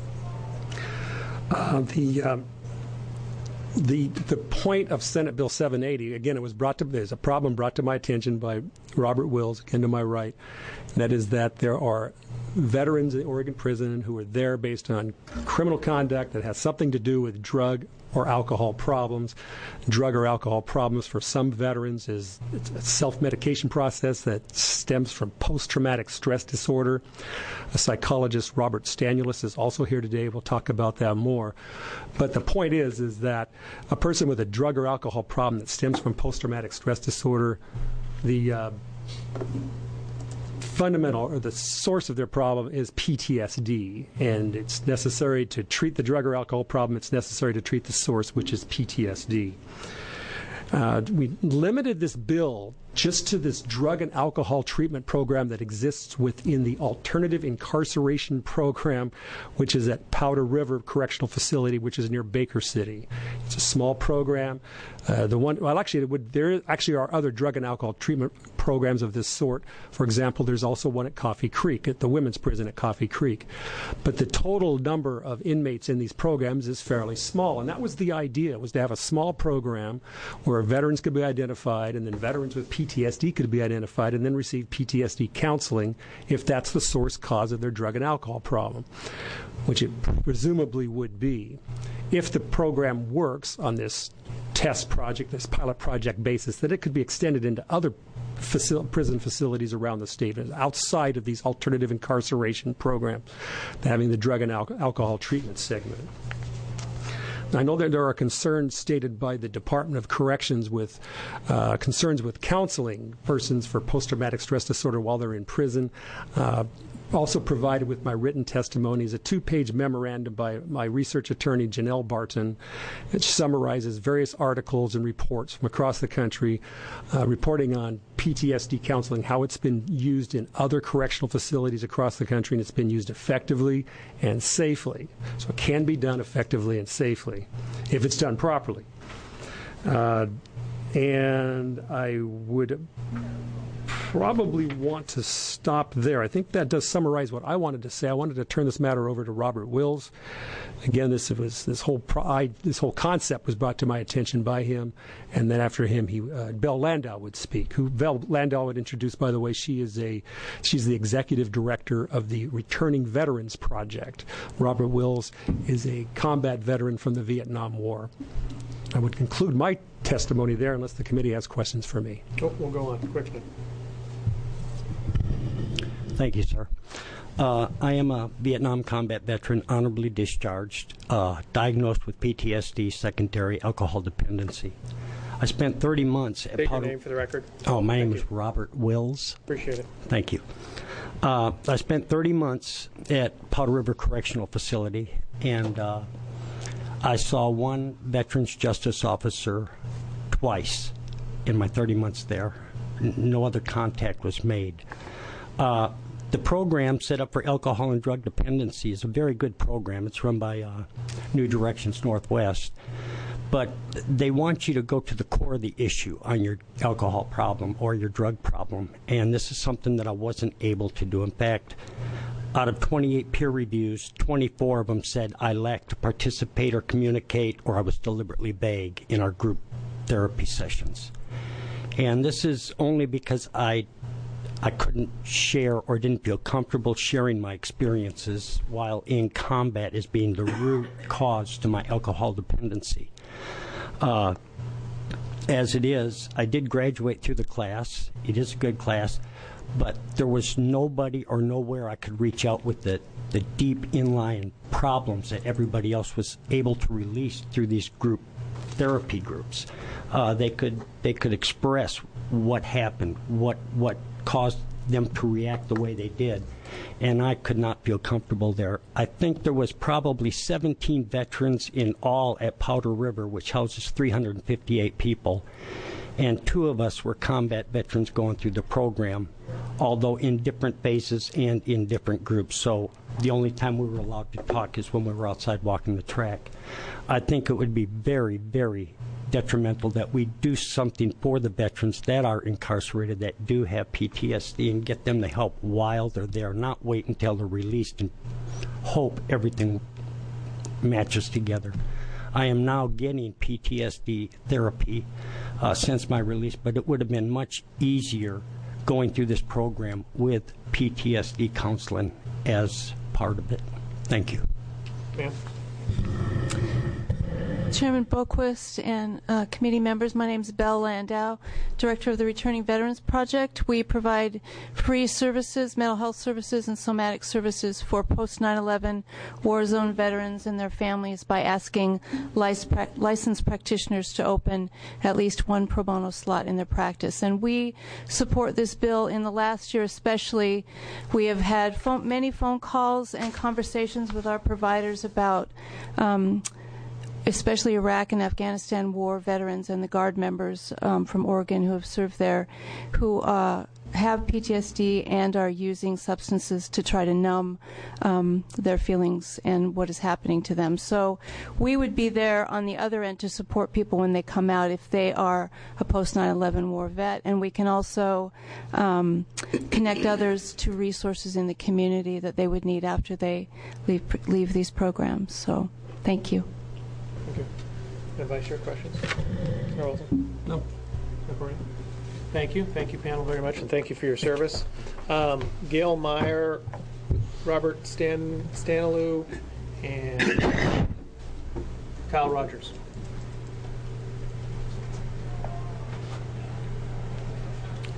Uh, the um, The the point of Senate Bill seven eighty, again, it was brought to, there's a problem brought to my attention by Robert Wills, again to my right, and that is that there are veterans in Oregon prison who are there based on criminal conduct that has something to do with drug or alcohol problems. Drug or alcohol problems for some veterans is it's a self-medication process that stems from post-traumatic stress disorder. A psychologist, Robert Stanulis, is also here today. We'll talk about that more. But the point is, is that a person with a drug or alcohol problem that stems from post-traumatic stress disorder, the uh, fundamental or the source of their problem is P T S D, and it's necessary to treat the drug or alcohol problem. It's necessary to treat the source, which is P T S D. Uh, we limited this bill just to this drug and alcohol treatment program that exists within the alternative incarceration program, which is at Powder River Correctional Facility, which is near Baker City. It's a small program. Uh, the one, well, actually, it would, there actually are other drug and alcohol treatment programs of this sort. For example, there's also one at Coffee Creek, at the women's prison at Coffee Creek. But the total number of inmates in these programs is fairly small, and that was the idea, was to have a small program where veterans could be identified, and then veterans with P T S D could be identified, and then receive P T S D counseling if that's the source cause of their drug and alcohol problem, which it presumably would be. If the program works on this test project, this pilot project basis, that it could be extended into other facil- prison facilities around the state, outside of these alternative incarceration programs, having the drug and al- alcohol treatment segment. I know that there are concerns stated by the Department of Corrections with uh, concerns with counseling persons for post-traumatic stress disorder while they're in prison. Uh, also provided with my written testimony is a two-page memorandum by my research attorney, Janelle Barton, which summarizes various articles and reports from across the country uh, reporting on P T S D counseling, how it's been used in other correctional facilities across the country, and it's been used effectively and safely. So it can be done effectively and safely if it's done properly. Uh, and I would probably want to stop there. I think that does summarize what I wanted to say. I wanted to turn this matter over to Robert Wills. Again, this was this whole pro, I, this whole concept was brought to my attention by him, and then after him, he uh, Belle Landau would speak. Who Belle Landau would introduce, by the way, she is a she's the executive director of the Returning Veterans Project. Robert Wills is a combat veteran from the Vietnam War. I would conclude my testimony there unless the committee has questions for me. Oh, we'll go on quickly. Thank you, sir. Uh, I am a Vietnam combat veteran, honorably discharged, uh, diagnosed with P T S D, secondary alcohol dependency. I spent thirty months at State your Powder... name for the record. Oh, my Thank name you. is Robert Wills. Appreciate it. Thank you. Uh, I spent thirty months at Powder River Correctional Facility, and uh, I saw one Veterans Justice officer twice in my thirty months there. N- no other contact was made. Uh, the program set up for alcohol and drug dependency is a very good program. It's run by uh, New Directions Northwest. But they want you to go to the core of the issue on your alcohol problem or your drug problem. And this is something that I wasn't able to do. In fact, out of twenty-eight peer reviews, twenty-four of them said I lacked to participate or communicate, or I was deliberately vague in our group therapy sessions. And this is only because I I couldn't share or didn't feel comfortable sharing my experiences while in combat as being the root cause to my alcohol dependency. Uh, as it is, I did graduate through the class. It is a good class, but there was nobody or nowhere I could reach out with the, the deep inline problems that everybody else was able to release through these group therapy groups. Uh, they could they could express what happened, what what caused them to react the way they did, and I could not feel comfortable there. I think there was probably seventeen veterans in all at Powder River, which houses three hundred fifty-eight people, and two of us were combat veterans going through the program, although in different phases and in different groups. So the only time we were allowed to talk is when we were outside walking the track. I think it would be very, very detrimental that we do something for the veterans that are incarcerated, that do have P T S D, and get them the help while they're there, not wait until they're released and hope everything matches together. I am now getting P T S D therapy uh, since my release, but it would have been much easier going through this program with P T S D counseling as part of it. Thank you. Ma'am. Chairman Boquist and uh, committee members, my name is Belle Landau, Director of the Returning Veterans Project. We provide free services, mental health services, and somatic services for post nine eleven war zone veterans and their families by asking licensed practitioners to open at least one pro bono slot in their practice. And we support this bill. In the last year especially, we have had phone, many phone calls and conversations with our providers about um, especially Iraq and Afghanistan war veterans and the Guard members um, from Oregon who have served there, who uh, have P T S D and are using substances to try to numb um, their feelings and what is happening to them. So we would be there on the other end to support people when they come out if they are a post nine eleven war vet, and we can also um, connect others to resources in the community that they would need after they leave, leave these programs. So thank you. Thank you. And Vice Chair, questions? Mister Olson? No. Thank you. Thank you, panel, very much, and thank you for your service. Um, Gail Meyer, Robert Stan, Stanilou, and Kyle Rogers.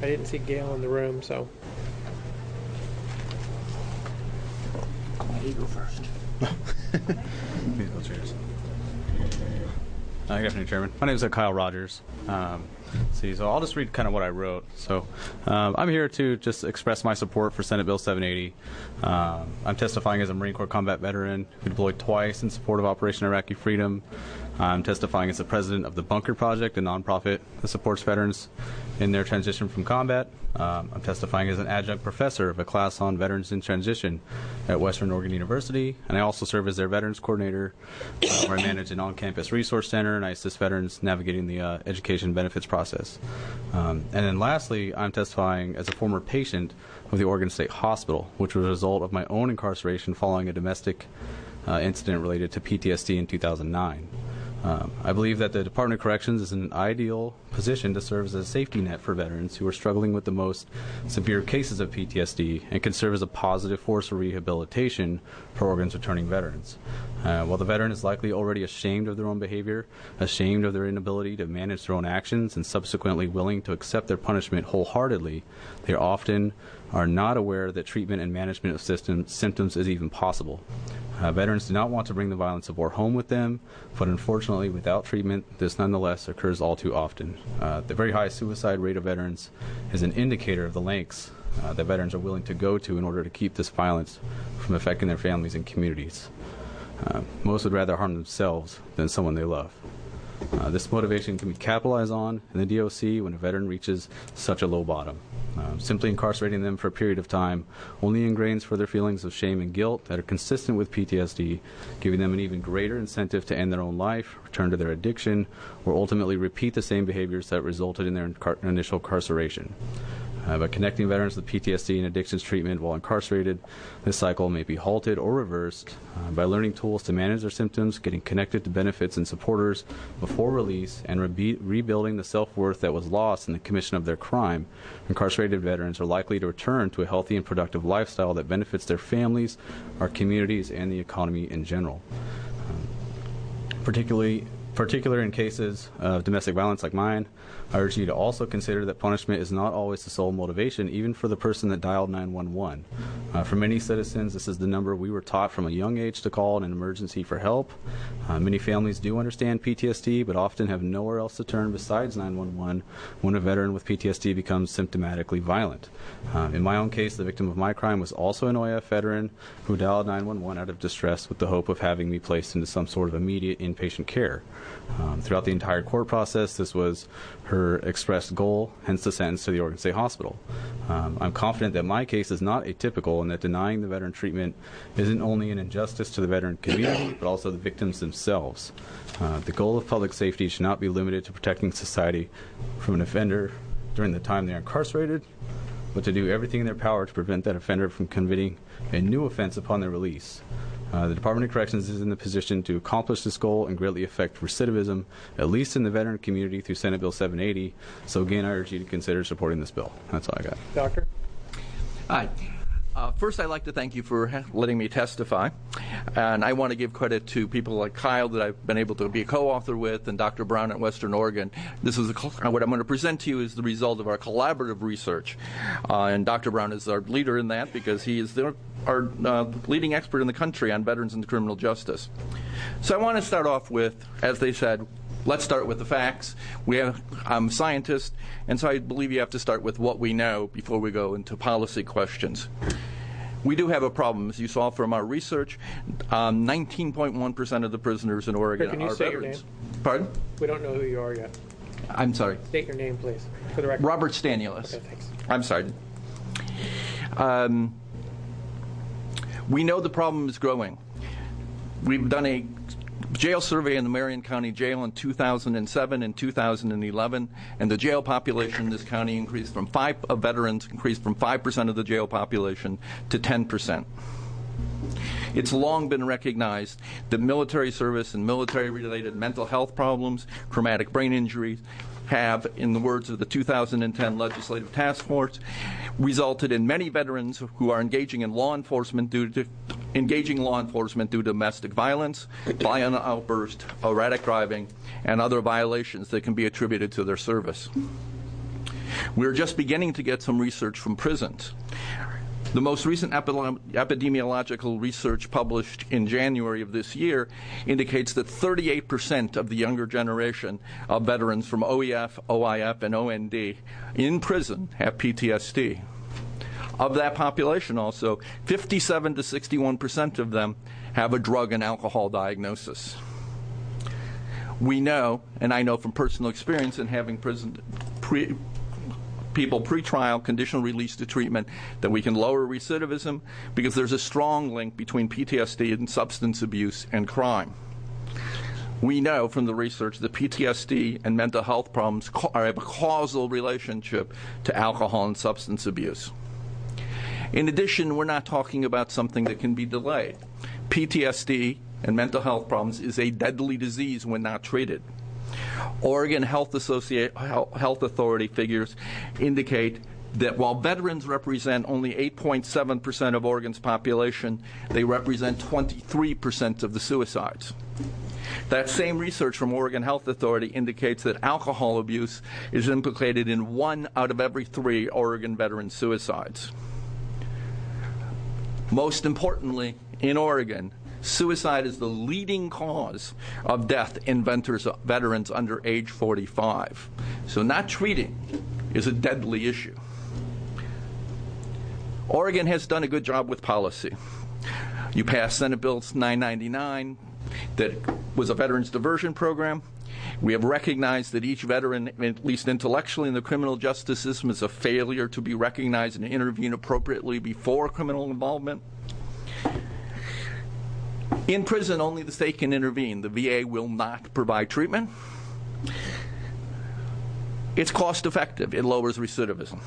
I didn't see Gail in the room, so. You go first. Musical chairs. Uh, good afternoon, Chairman. My name is uh, Kyle Rogers. Um, see, so I'll just read kind of what I wrote. So um, I'm here to just express my support for Senate Bill seven eighty. Um, I'm testifying as a Marine Corps combat veteran who deployed twice in support of Operation Iraqi Freedom. I'm testifying as the president of the Bunker Project, a nonprofit that supports veterans in their transition from combat. Um, I'm testifying as an adjunct professor of a class on veterans in transition at Western Oregon University, and I also serve as their veterans coordinator, uh, where I manage an on-campus resource center, and I assist veterans navigating the uh, education benefits process. Um, and then lastly, I'm testifying as a former patient of the Oregon State Hospital, which was a result of my own incarceration following a domestic uh, incident related to P T S D in two thousand nine. Um, I believe that the Department of Corrections is in an ideal position to serve as a safety net for veterans who are struggling with the most severe cases of P T S D and can serve as a positive force for rehabilitation for Oregon's returning veterans. Uh, while the veteran is likely already ashamed of their own behavior, ashamed of their inability to manage their own actions, and subsequently willing to accept their punishment wholeheartedly, they often are not aware that treatment and management of system, symptoms is even possible. Uh, veterans do not want to bring the violence of war home with them, but unfortunately, without treatment, this nonetheless occurs all too often. Uh, the very high suicide rate of veterans is an indicator of the lengths uh, that veterans are willing to go to in order to keep this violence from affecting their families and communities. Uh, most would rather harm themselves than someone they love. Uh, this motivation can be capitalized on in the D O C when a veteran reaches such a low bottom. Uh, simply incarcerating them for a period of time only ingrains further feelings of shame and guilt that are consistent with P T S D, giving them an even greater incentive to end their own life, return to their addiction, or ultimately repeat the same behaviors that resulted in their incar- initial incarceration. Uh, by connecting veterans with P T S D and addictions treatment while incarcerated, this cycle may be halted or reversed uh, by learning tools to manage their symptoms, getting connected to benefits and supporters before release, and re- rebuilding the self-worth that was lost in the commission of their crime. Incarcerated veterans are likely to return to a healthy and productive lifestyle that benefits their families, our communities, and the economy in general. Um, particularly Particularly in cases of domestic violence like mine, I urge you to also consider that punishment is not always the sole motivation, even for the person that dialed nine one one. Uh, for many citizens, this is the number we were taught from a young age to call in an emergency for help. Uh, many families do understand P T S D, but often have nowhere else to turn besides nine one one when a veteran with P T S D becomes symptomatically violent. Uh, in my own case, the victim of my crime was also an O A F veteran who dialed nine one one out of distress with the hope of having me placed into some sort of immediate inpatient care. Um, throughout the entire court process, this was her expressed goal, hence the sentence to the Oregon State Hospital. Um, I'm confident that my case is not atypical and that denying the veteran treatment isn't only an injustice to the veteran community, but also the victims themselves. Uh, the goal of public safety should not be limited to protecting society from an offender during the time they're incarcerated, but to do everything in their power to prevent that offender from committing a new offense upon their release. Uh, the Department of Corrections is in the position to accomplish this goal and greatly affect recidivism, at least in the veteran community, through Senate Bill seven eighty. So again, I urge you to consider supporting this bill. That's all I got. Doctor? Hi. Uh, first, I'd like to thank you for ha- letting me testify. And I want to give credit to people like Kyle that I've been able to be a co-author with, and Doctor Brown at Western Oregon. This is a, what I'm going to present to you is the result of our collaborative research. Uh, and Doctor Brown is our leader in that because he is the, our uh, leading expert in the country on veterans and criminal justice. So I want to start off with, as they said, let's start with the facts. We have, I'm a scientist, and so I believe you have to start with what we know before we go into policy questions. We do have a problem. As you saw from our research, um, nineteen point one percent of the prisoners in Oregon Can you are state veterans. Your name? Pardon? We don't know who you are yet. I'm sorry. State your name, please, for the record. Robert Stanulis. Okay, thanks. I'm sorry. Um, we know the problem is growing. We've done a jail survey in the Marion County Jail in two thousand seven and two thousand eleven, and the jail population in this county increased from five of veterans increased from five percent of the jail population to ten percent. It's long been recognized that military service and military-related mental health problems, traumatic brain injuries, have, in the words of the two thousand ten Legislative Task Force, resulted in many veterans who are engaging in law enforcement due to engaging law enforcement due to domestic violence, violent outburst, erratic driving, and other violations that can be attributed to their service. We're just beginning to get some research from prisons. The most recent epi- epidemiological research published in January of this year indicates that thirty-eight percent of the younger generation of veterans from O E F, O I F, and O N D in prison have P T S D. Of that population also, fifty-seven to sixty-one percent of them have a drug and alcohol diagnosis. We know, and I know from personal experience in having prison pre- people pre-trial conditional release to treatment, that we can lower recidivism because there's a strong link between P T S D and substance abuse and crime. We know from the research that P T S D and mental health problems have a causal relationship to alcohol and substance abuse. In addition, we're not talking about something that can be delayed. P T S D and mental health problems is a deadly disease when not treated. Oregon Health, Associ- Health Authority figures indicate that while veterans represent only eight point seven percent of Oregon's population, they represent twenty-three percent of the suicides. That same research from Oregon Health Authority indicates that alcohol abuse is implicated in one out of every three Oregon veteran suicides. Most importantly, in Oregon, suicide is the leading cause of death in veterans under age forty-five. So not treating is a deadly issue. Oregon has done a good job with policy. You passed Senate Bill nine ninety-nine that was a veterans diversion program. We have recognized that each veteran, at least intellectually in the criminal justice system, is a failure to be recognized and intervene appropriately before criminal involvement. In prison, only the state can intervene. The V A will not provide treatment. It's cost effective. It lowers recidivism.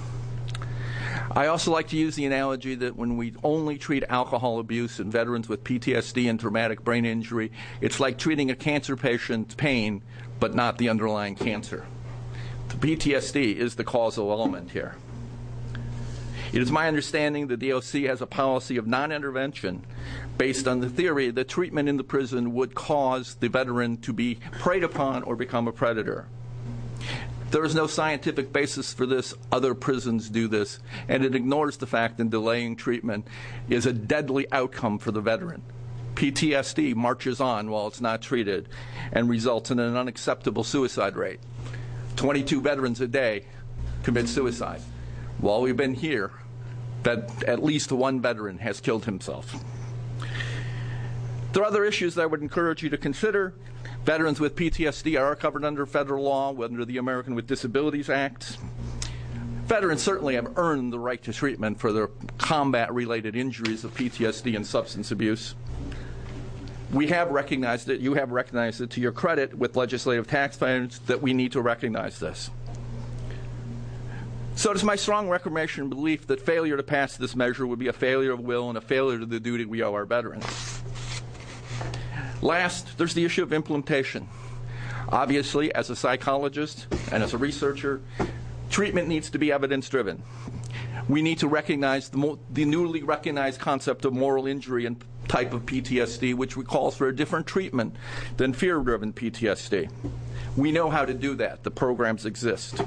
I also like to use the analogy that when we only treat alcohol abuse in veterans with P T S D and traumatic brain injury, it's like treating a cancer patient's pain, but not the underlying cancer. The P T S D is the causal element here. It is my understanding that the O C has a policy of non-intervention based on the theory that treatment in the prison would cause the veteran to be preyed upon or become a predator. There is no scientific basis for this. Other prisons do this, and it ignores the fact that delaying treatment is a deadly outcome for the veteran. P T S D marches on while it's not treated and results in an unacceptable suicide rate. twenty-two veterans a day commit suicide. While we've been here, that at least one veteran has killed himself. There are other issues that I would encourage you to consider. Veterans with P T S D are covered under federal law, under the American with Disabilities Act. Veterans certainly have earned the right to treatment for their combat-related injuries of P T S D and substance abuse. We have recognized it, you have recognized it to your credit with legislative tax funds, that we need to recognize this. So it is my strong reclamation and belief that failure to pass this measure would be a failure of will and a failure to the duty we owe our veterans. Last, there's the issue of implementation. Obviously, as a psychologist and as a researcher, treatment needs to be evidence-driven. We need to recognize the, mo- the newly recognized concept of moral injury and type of P T S D, which calls for a different treatment than fear-driven P T S D. We know how to do that. The programs exist.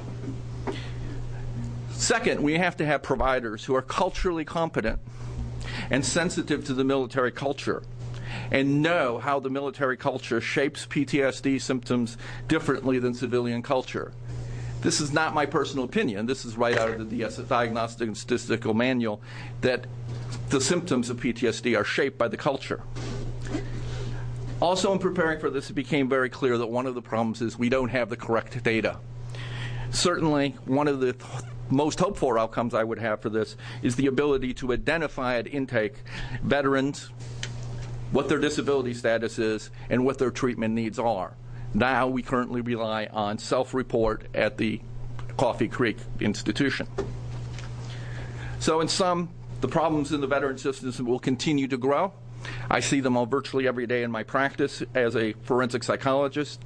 Second, we have to have providers who are culturally competent and sensitive to the military culture and know how the military culture shapes P T S D symptoms differently than civilian culture. This is not my personal opinion. This is right out of the Diagnostic and Statistical Manual, that the symptoms of P T S D are shaped by the culture. Also, in preparing for this, it became very clear that one of the problems is we don't have the correct data. Certainly, one of the th- most hopeful outcomes I would have for this is the ability to identify at intake veterans, what their disability status is, and what their treatment needs are. Now we currently rely on self-report at the Coffee Creek institution. So in sum, the problems in the veteran system will continue to grow. I see them all virtually every day in my practice as a forensic psychologist.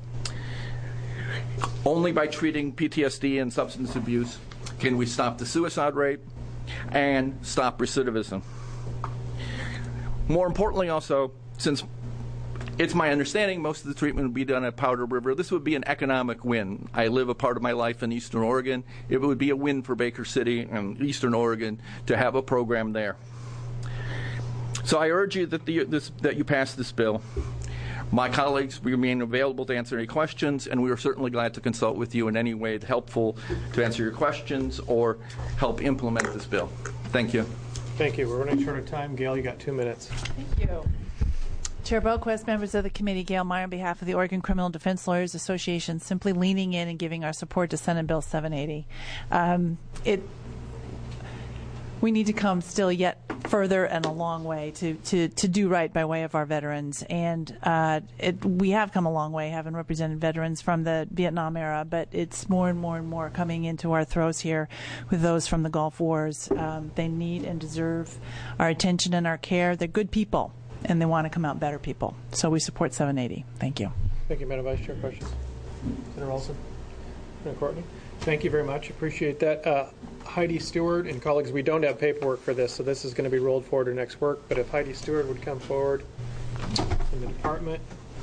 Only by treating P T S D and substance abuse can we stop the suicide rate and stop recidivism. More importantly also, since It's my understanding most of the treatment would be done at Powder River. This would be an economic win. I live a part of my life in Eastern Oregon. It would be a win for Baker City and Eastern Oregon to have a program there. So I urge you that, the, this, that you pass this bill. My colleagues remain available to answer any questions, and we are certainly glad to consult with you in any way helpful to answer your questions or help implement this bill. Thank you. Thank you. We're running short of time. Gail, you got two minutes. Thank you. Chair Boquist, members of the committee, Gail Meyer on behalf of the Oregon Criminal Defense Lawyers Association, simply leaning in and giving our support to Senate Bill seven eighty. Um, it, we need to come still yet further and a long way to, to, to do right by way of our veterans. And uh, it, we have come a long way, having represented veterans from the Vietnam era, but it's more and more and more coming into our throes here with those from the Gulf Wars. Um, they need and deserve our attention and our care. They're good people, and they want to come out better people. So we support seven eighty. Thank you. Thank you, Madam Vice Chair. Questions? Senator Olson? Senator Courtney? Thank you very much. Appreciate that. Uh, Heidi Stewart and colleagues, we don't have paperwork for this, so this is going to be rolled forward to next work. But if Heidi Stewart would come forward from the department.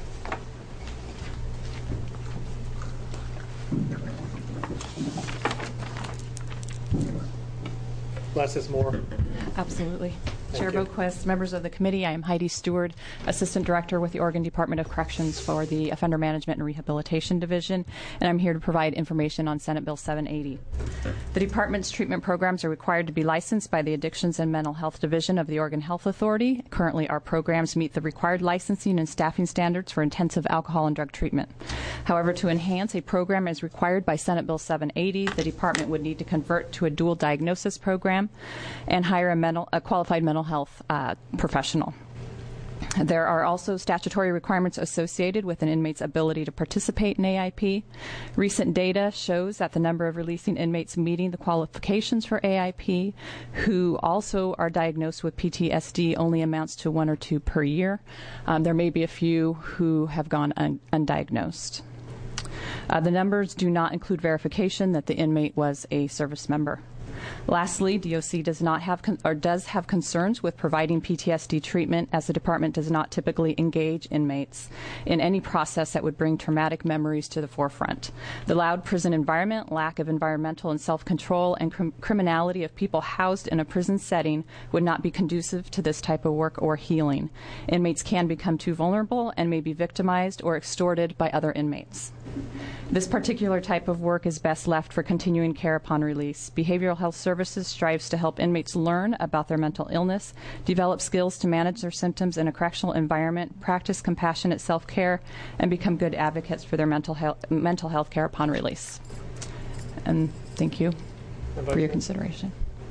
Less is more. Absolutely. Thank Chair you. Boquist, members of the committee, I am Heidi Stewart, Assistant Director with the Oregon Department of Corrections for the Offender Management and Rehabilitation Division, and I'm here to provide information on Senate Bill seven eighty. The department's treatment programs are required to be licensed by the Addictions and Mental Health Division of the Oregon Health Authority. Currently, our programs meet the required licensing and staffing standards for intensive alcohol and drug treatment. However, to enhance a program as required by Senate Bill seven eighty, the department would need to convert to a dual diagnosis program and hire a, mental, a qualified mental health uh, professional. There are also statutory requirements associated with an inmate's ability to participate in A I P. Recent data shows that the number of releasing inmates meeting the qualifications for A I P who also are diagnosed with P T S D only amounts to one or two per year. Um, there may be a few who have gone un- undiagnosed. Uh, the numbers do not include verification that the inmate was a service member. Lastly, D O C does not have con- or does have concerns with providing P T S D treatment, as the department does not typically engage inmates in any process that would bring traumatic memories to the forefront. The loud prison environment, lack of environmental and self-control, and crim- criminality of people housed in a prison setting would not be conducive to this type of work or healing. Inmates can become too vulnerable and may be victimized or extorted by other inmates. This particular type of work is best left for continuing care upon release. Behavioral Health Services strives to help inmates learn about their mental illness, develop skills to manage their symptoms in a correctional environment, practice compassionate self-care, and become good advocates for their mental health, mental health care upon release. And thank you for your consideration.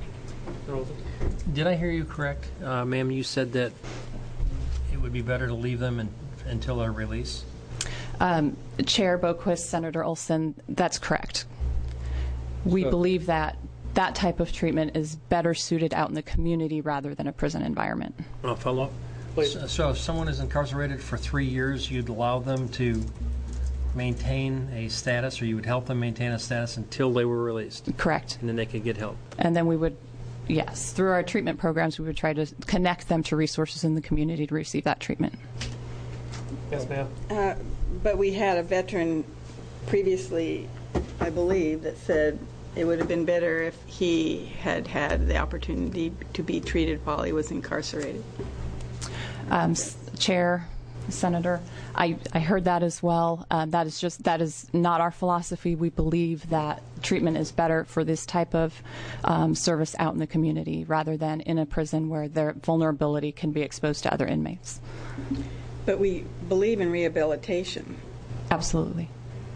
Did I hear you correct, uh, ma'am? You said that it would be better to leave them in, until their release? Um, Chair Boquist, Senator Olson, that's correct. We So- believe that that type of treatment is better suited out in the community rather than a prison environment. I'll follow up. So, so if someone is incarcerated for three years, you'd allow them to maintain a status, or you would help them maintain a status until they were released? Correct. And then they could get help. And then we would, yes, through our treatment programs, we would try to connect them to resources in the community to receive that treatment. Yes, ma'am. Uh, but we had a veteran previously, I believe, that said it would have been better if he had had the opportunity to be treated while he was incarcerated. Um, S- Chair, Senator, I, I heard that as well. Uh, that is just that is not our philosophy. We believe that treatment is better for this type of um, service out in the community rather than in a prison where their vulnerability can be exposed to other inmates. But we believe in rehabilitation. Absolutely.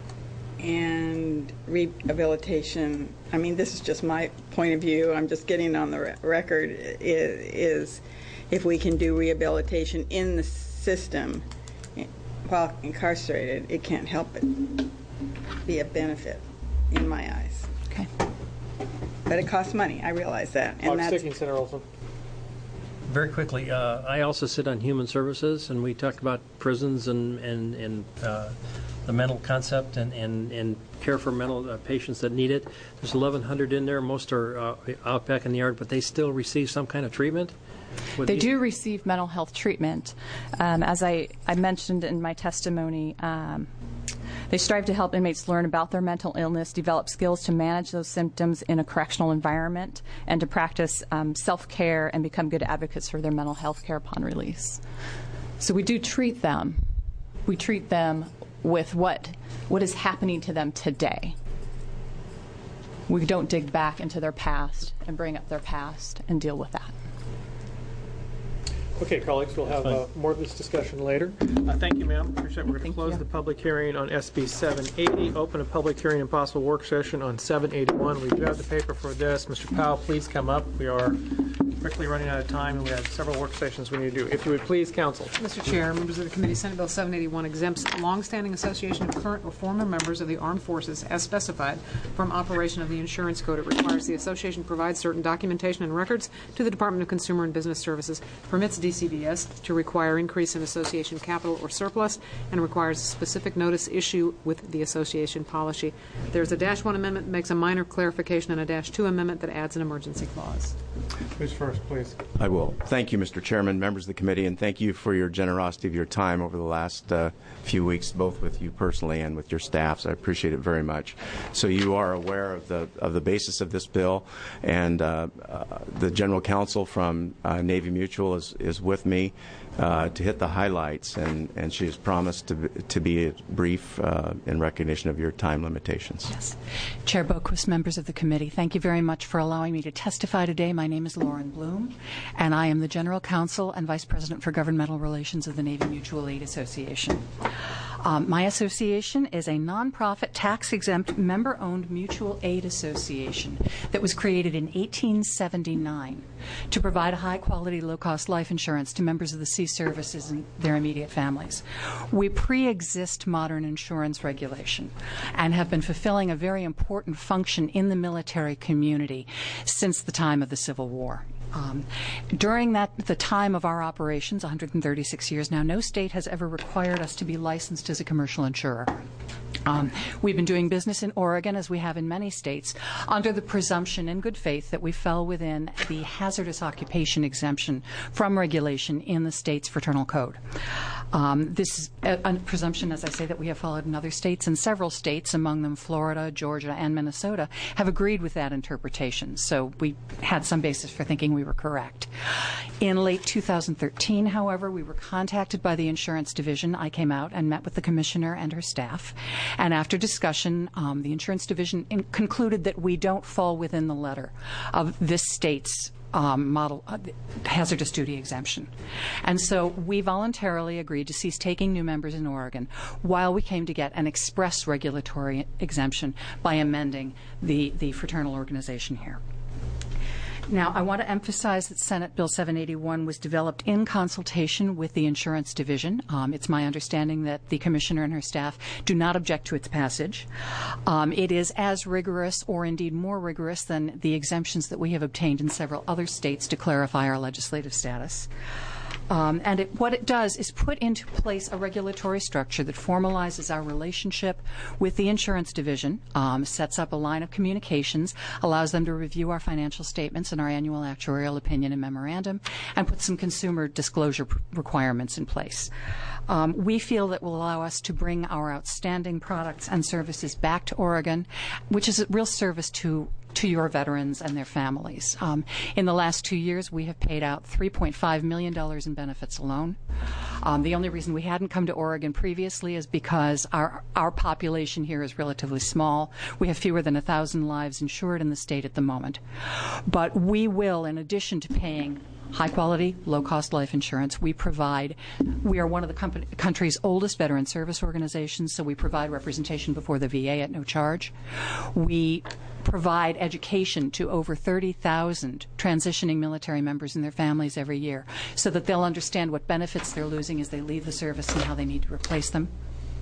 And rehabilitation, I mean, this is just my point of view, I'm just getting on the re- record, is, is if we can do rehabilitation in the system while incarcerated, it can't help but be a benefit in my eyes. Okay. But it costs money, I realize that. Clock that's sticking, Senator Olson. Very quickly, uh, I also sit on Human Services, and we talked about prisons and, and, and uh, the mental concept and, and, and care for mental uh, patients that need it. There's eleven hundred in there. Most are uh, out back in the yard, but they still receive some kind of treatment. Would They you- do receive mental health treatment. Um, as I, I mentioned in my testimony, um, they strive to help inmates learn about their mental illness, develop skills to manage those symptoms in a correctional environment, and to practice um, self-care and become good advocates for their mental health care upon release. So we do treat them. We treat them with what what is happening to them today. We don't dig back into their past and bring up their past and deal with that. Okay, colleagues, we'll have uh, more of this discussion later. Uh, thank you, ma'am. Appreciate it. We're going to close the public hearing on S B seven eighty, open a public hearing and possible work session on seven eighty-one. We do have the paper for this. Mister Powell, please come up. We are quickly running out of time, and we have several work sessions we need to do. If you would please, counsel. Mister Chair, members of the committee, Senate Bill seven eighty-one exempts longstanding association of current or former members of the armed forces as specified from operation of the insurance code. It requires the association provide certain documentation and records to the Department of Consumer and Business Services, permits D C B S to require increase in association capital or surplus, and requires a specific notice issue with the association policy. There's a dash one amendment that makes a minor clarification and a dash two amendment that adds an emergency clause. Who's first, please? I will. Thank you, Mister Chairman, members of the committee, and thank you for your generosity of your time over the last uh, few weeks, both with you personally and with your staffs. I appreciate it very much. So you are aware of the of the basis of this bill, and uh, uh, the General Counsel from uh, Navy Mutual is, is with me uh, to hit the highlights, and, and she has promised to, to be brief uh, in recognition of your time limitations. Yes. Chair Boquist, members of the committee, thank you very much for allowing me to testify today. My name is Lauren Bloom, and I am the General Counsel and Vice President for Governmental Relations of the Navy Mutual Aid Association. Um, my association is a nonprofit, tax-exempt, member-owned mutual aid association that was created in eighteen seventy-nine to provide a high-quality, low-cost life insurance to members of the sea services and their immediate families. We pre-exist modern insurance regulation and have been fulfilling a very important function in the military community since the time of the Civil War. Um, during that the time of our operations, one hundred thirty-six years now, no state has ever required us to be licensed as a commercial insurer. Um, we've been doing business in Oregon, as we have in many states, under the presumption in good faith that we fell within the hazardous occupation exemption from regulation in the state's fraternal code. Um, this is a, a presumption, as I say, that we have followed in other states, and several states, among them Florida, Georgia, and Minnesota, have agreed with that interpretation. So we had some basis for thinking we were correct. In late two thousand thirteen, however, we were contacted by the insurance division. I came out and met with the commissioner and her staff. And after discussion, um, the insurance division in- concluded that we don't fall within the letter of this state's um, model uh, hazardous duty exemption. And so we voluntarily agreed to cease taking new members in Oregon while we came to get an express regulatory exemption by amending the, the fraternal organization here. Now, I want to emphasize that Senate Bill seven eighty-one was developed in consultation with the Insurance Division. Um, it's my understanding that the Commissioner and her staff do not object to its passage. Um, it is as rigorous, or indeed more rigorous, than the exemptions that we have obtained in several other states to clarify our legislative status. Um, and it, what it does is put into place a regulatory structure that formalizes our relationship with the Insurance Division, um, sets up a line of communications, allows them to review our financial statements and our annual actuarial opinion and memorandum, and puts some consumer disclosure pr- requirements in place. Um, we feel that will allow us to bring our outstanding products and services back to Oregon, which is a real service to to your veterans and their families. Um, in the last two years, we have paid out three point five million dollars in benefits alone. Um, the only reason we hadn't come to Oregon previously is because our our population here is relatively small. We have fewer than one thousand lives insured in the state at the moment. But we will, in addition to paying high-quality, low-cost life insurance, we provide, we are one of the company, country's oldest veteran service organizations, so we provide representation before the V A at no charge. We provide education to over thirty thousand transitioning military members and their families every year so that they'll understand what benefits they're losing as they leave the service and how they need to replace them.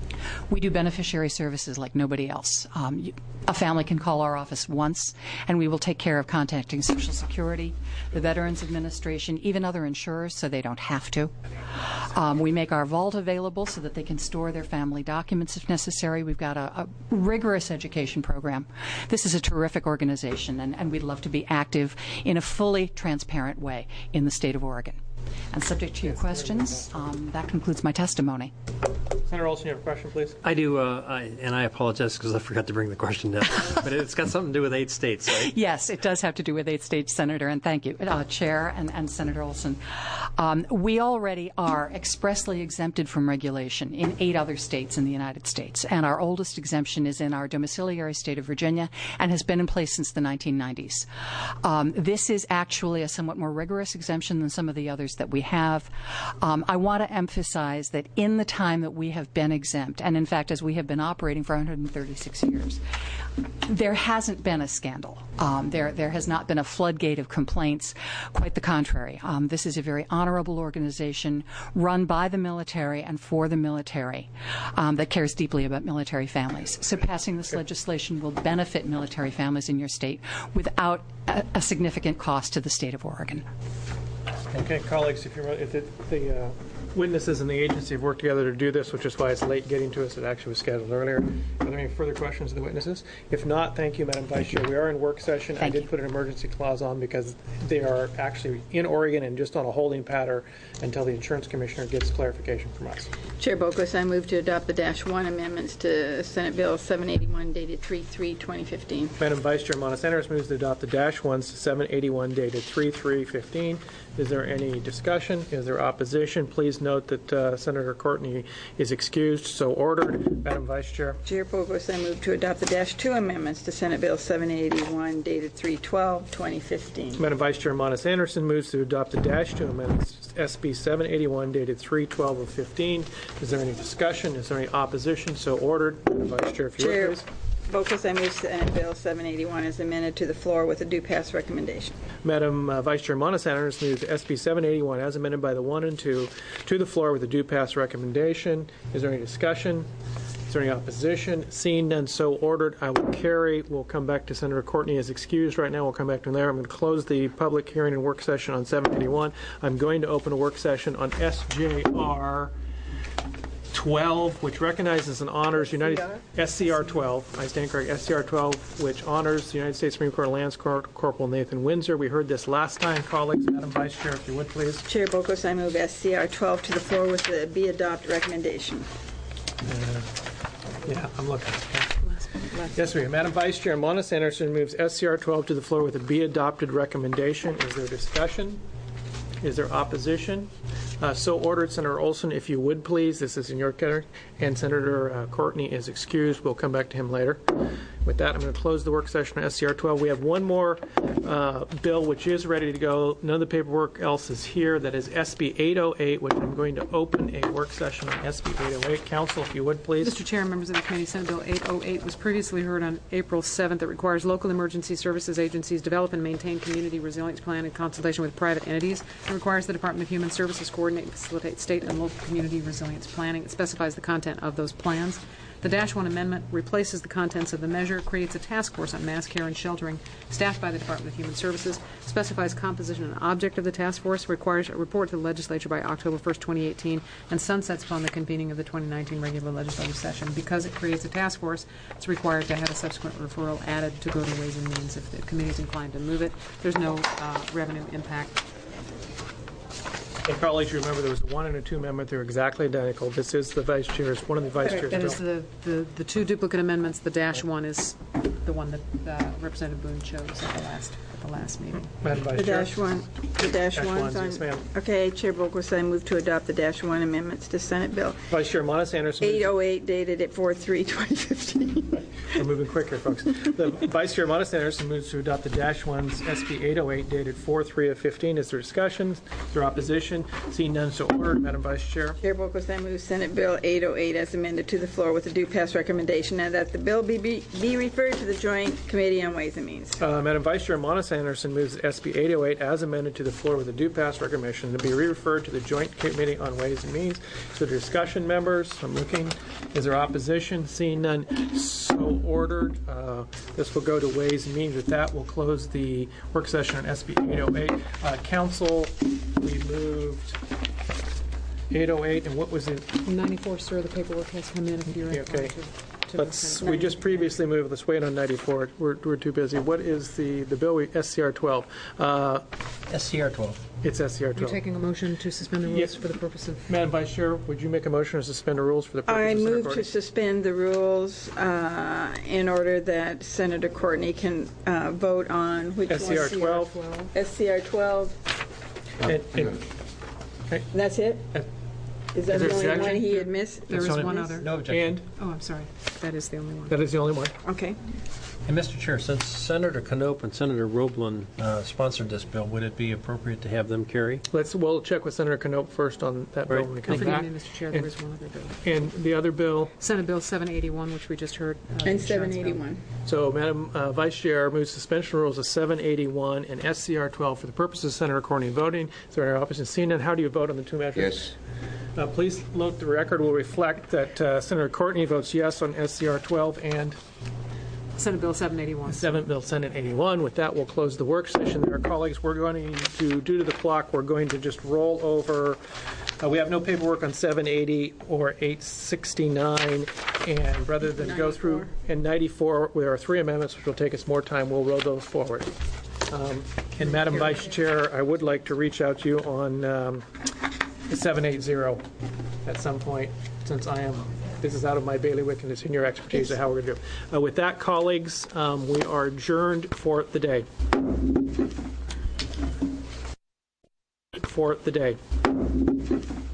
We do beneficiary services like nobody else. Um, you, a family can call our office once, and we will take care of contacting Social Security, the Veterans Administration, even other insurers, so they don't have to. Um, we make our vault available so that they can store their family documents if necessary. We've got a, a rigorous education program. This is a terrific organization, and, and we'd love to be active in a fully transparent way in the state of Oregon. And subject to your questions, um, that concludes my testimony. Senator Olson, you have a question, please? I do, uh, I, and I apologize because I forgot to bring the question down. But it's got something to do with eight states, right? Yes, it does have to do with eight states, Senator, and thank you, uh, Chair and, and Senator Olson. Um, we already are expressly exempted from regulation in eight other states in the United States, and our oldest exemption is in our domiciliary state of Virginia and has been in place since the nineteen nineties. Um, this is actually a somewhat more rigorous exemption than some of the others that we have. Um, I want to emphasize that in the time that we have been exempt, and in fact as we have been operating for one hundred thirty-six years, there hasn't been a scandal. Um, there, there has not been a floodgate of complaints. Quite the contrary. Um, this is a very honorable organization run by the military and for the military um, that cares deeply about military families. So passing this legislation will benefit military families in your state without a, a significant cost to the state of Oregon. Okay, colleagues, if, you're, if it, the uh, witnesses and the agency have worked together to do this, which is why it's late getting to us, it actually was scheduled earlier. Are there any further questions of the witnesses? If not, thank you, Madam Vice Chair. We are in work session. Thank I did you. put an emergency clause on because they are actually in Oregon and just on a holding pattern until the insurance commissioner gets clarification from us. Chair Boquist, I move to adopt the dash one amendments to Senate Bill seven eighty-one dated three three twenty fifteen. Madam Vice Chair, Montesanders moves to adopt the dash ones to seven eighty-one dated three three fifteen. Is there any discussion? Is there opposition? Please note that uh, Senator Courtney is excused, so ordered. Madam Vice Chair. Chair Boquist, I move to adopt the dash two amendments to Senate Bill seven eighty-one dated three twelve twenty fifteen. Madam Vice Chair, Monis Anderson moves to adopt the dash two amendments to S B seven eighty-one dated three twelve of fifteen. Is there any discussion? Is there any opposition? So ordered. Madam Vice Chair, if you Chair would, please. Boquist, I move Senate Bill seven eighty-one as amended to the floor with a due pass recommendation. Madam uh, Vice Chair, Monis Anderson moves S B seven eighty-one as amended by the one and two to the floor with a due pass recommendation. Is there any discussion? Is there any opposition? Seeing none, so ordered. I will carry. We'll come back to Senator Courtney as excused right now. We'll come back to him there. I'm going to close the public hearing and work session on seven eighty-one. I'm going to open a work session on S J R twelve, which recognizes and honors United S C R twelve. I stand correct. S C R twelve, which honors the United States Supreme Court Lance Cor- Corporal Nathan Windsor. We heard this last time, colleagues. Madam Vice Chair, if you would, please. Chair Boquist, I move S C R twelve to the floor with the be adopt recommendation. Uh, yeah, I'm looking. Yes, we are. Madam Vice Chair, Monis Anderson moves S C R twelve to the floor with a be adopted recommendation. Is there discussion? Is there opposition? Uh, so ordered. Senator Olson, if you would, please. This is in your care. And Senator uh, Courtney is excused. We'll come back to him later. With that, I'm going to close the work session on S C R twelve. We have one more uh, bill which is ready to go. None of the paperwork else is here. That is S B eight oh eight, which I'm going to open a work session on S B eight oh eight. Council, if you would, please. Mister Chair, members of the committee, Senate Bill eight oh eight was previously heard on April seventh. It requires local emergency services agencies develop and maintain community resilience plan in consultation with private entities. It requires the Department of Human Services coordinate and facilitate state and local community resilience planning. It specifies the content of those plans. The Dash one amendment replaces the contents of the measure, creates a task force on mass care and sheltering staffed by the Department of Human Services, specifies composition and object of the task force, requires a report to the legislature by October first, twenty eighteen, and sunsets upon the convening of the twenty nineteen regular legislative session. Because it creates a task force, it's required to have a subsequent referral added to go to Ways and Means if the committee is inclined to move it. There's no uh, revenue impact. And colleagues, you remember there was a one and a two amendment. They're exactly identical. This is the vice chair's, one of the vice chair's That bill. is the, the, the two duplicate amendments. The dash one is the one that uh, Representative Boone chose at the last at the last meeting. Madam Vice The Chair. dash one, the dash, Dash one's ones, on. yes, ma'am. Okay, Chair Boquist, I move to adopt the dash one amendments to Senate Bill Vice Chair Monis Anderson. eight oh eight dated at four three twenty fifteen. We're moving quick here, folks. The Vice Chair Monis Anderson moves to adopt the dash ones S B eight oh eight dated four three of fifteen. Is there discussion? Is there opposition? discussion? Seeing none, so ordered. Madam Vice Chair. Chair Boquist, I move Senate Bill eight oh eight as amended to the floor with a due pass recommendation, and that the bill be, be, be referred to the Joint Committee on Ways and Means. Uh, Madam Vice Chair, Monis Anderson moves S B eight oh eight as amended to the floor with a due pass recommendation to be re-referred to the Joint Committee on Ways and Means. So discussion, members, I'm looking. Is there opposition? Seeing none, so ordered. Uh, this will go to Ways and Means. With that, we'll close the work session on S B eight oh eight. Uh, Council, we moved eight oh eight, and what was it? ninety-four, sir, the paperwork has come in if you're okay. Let's, we just previously moved. Let's wait on ninety-four. We're, we're too busy. What is the, the bill? We, S C R twelve. Uh, S C R twelve. It's S C R You're twelve. taking a motion to suspend the rules Yes. for the purpose of... Madam Vice Chair, would you make a motion to suspend the rules for the purpose I of Senate move to voting? suspend the rules uh, in order that Senator Courtney can uh, vote on which S C R twelve. S C R twelve. And, and, okay. That's it? Uh, Is that Is there the only one objection? he had missed? There That's is only- one other. No objection. And Oh, I'm sorry. That is the only one. that is the only one. Okay. And Mister Chair, since Senator Knope and Senator Roblin uh, sponsored this bill, would it be appropriate to have them carry? Let's, we'll check with Senator Knope first on that bill Right. when we come Forgive back. me, Mister Chair, there And- is one other bill. And the other bill, Senate Bill seven eighty-one, which we just heard. uh, And insurance seven bill. eighty-one. so Madam uh, Vice Chair moves suspension rules of seven eighty-one and S C R twelve for the purposes of Senator Courtney voting. Is there any opposition? Seeing none, how do you vote on the two measures? Yes. Uh, please note the record will reflect that uh, Senator Courtney votes yes on S C R twelve and Senate Bill seven eighty-one. Senate Bill Senate eighty-one. With that, we'll close the work session there. Colleagues, we're going to, due to the clock, we're going to just roll over. Uh, we have no paperwork on seven eighty or eight sixty-nine, and rather than go through, and ninety-four, there are three amendments which will take us more time. We'll roll those forward. Um, and Madam Vice Chair, I would like to reach out to you on um, seven eighty at some point, since I am, this is out of my bailiwick and it's in your expertise of how we're going to do it. Uh, with that, colleagues, um, we are adjourned for the day. For the day.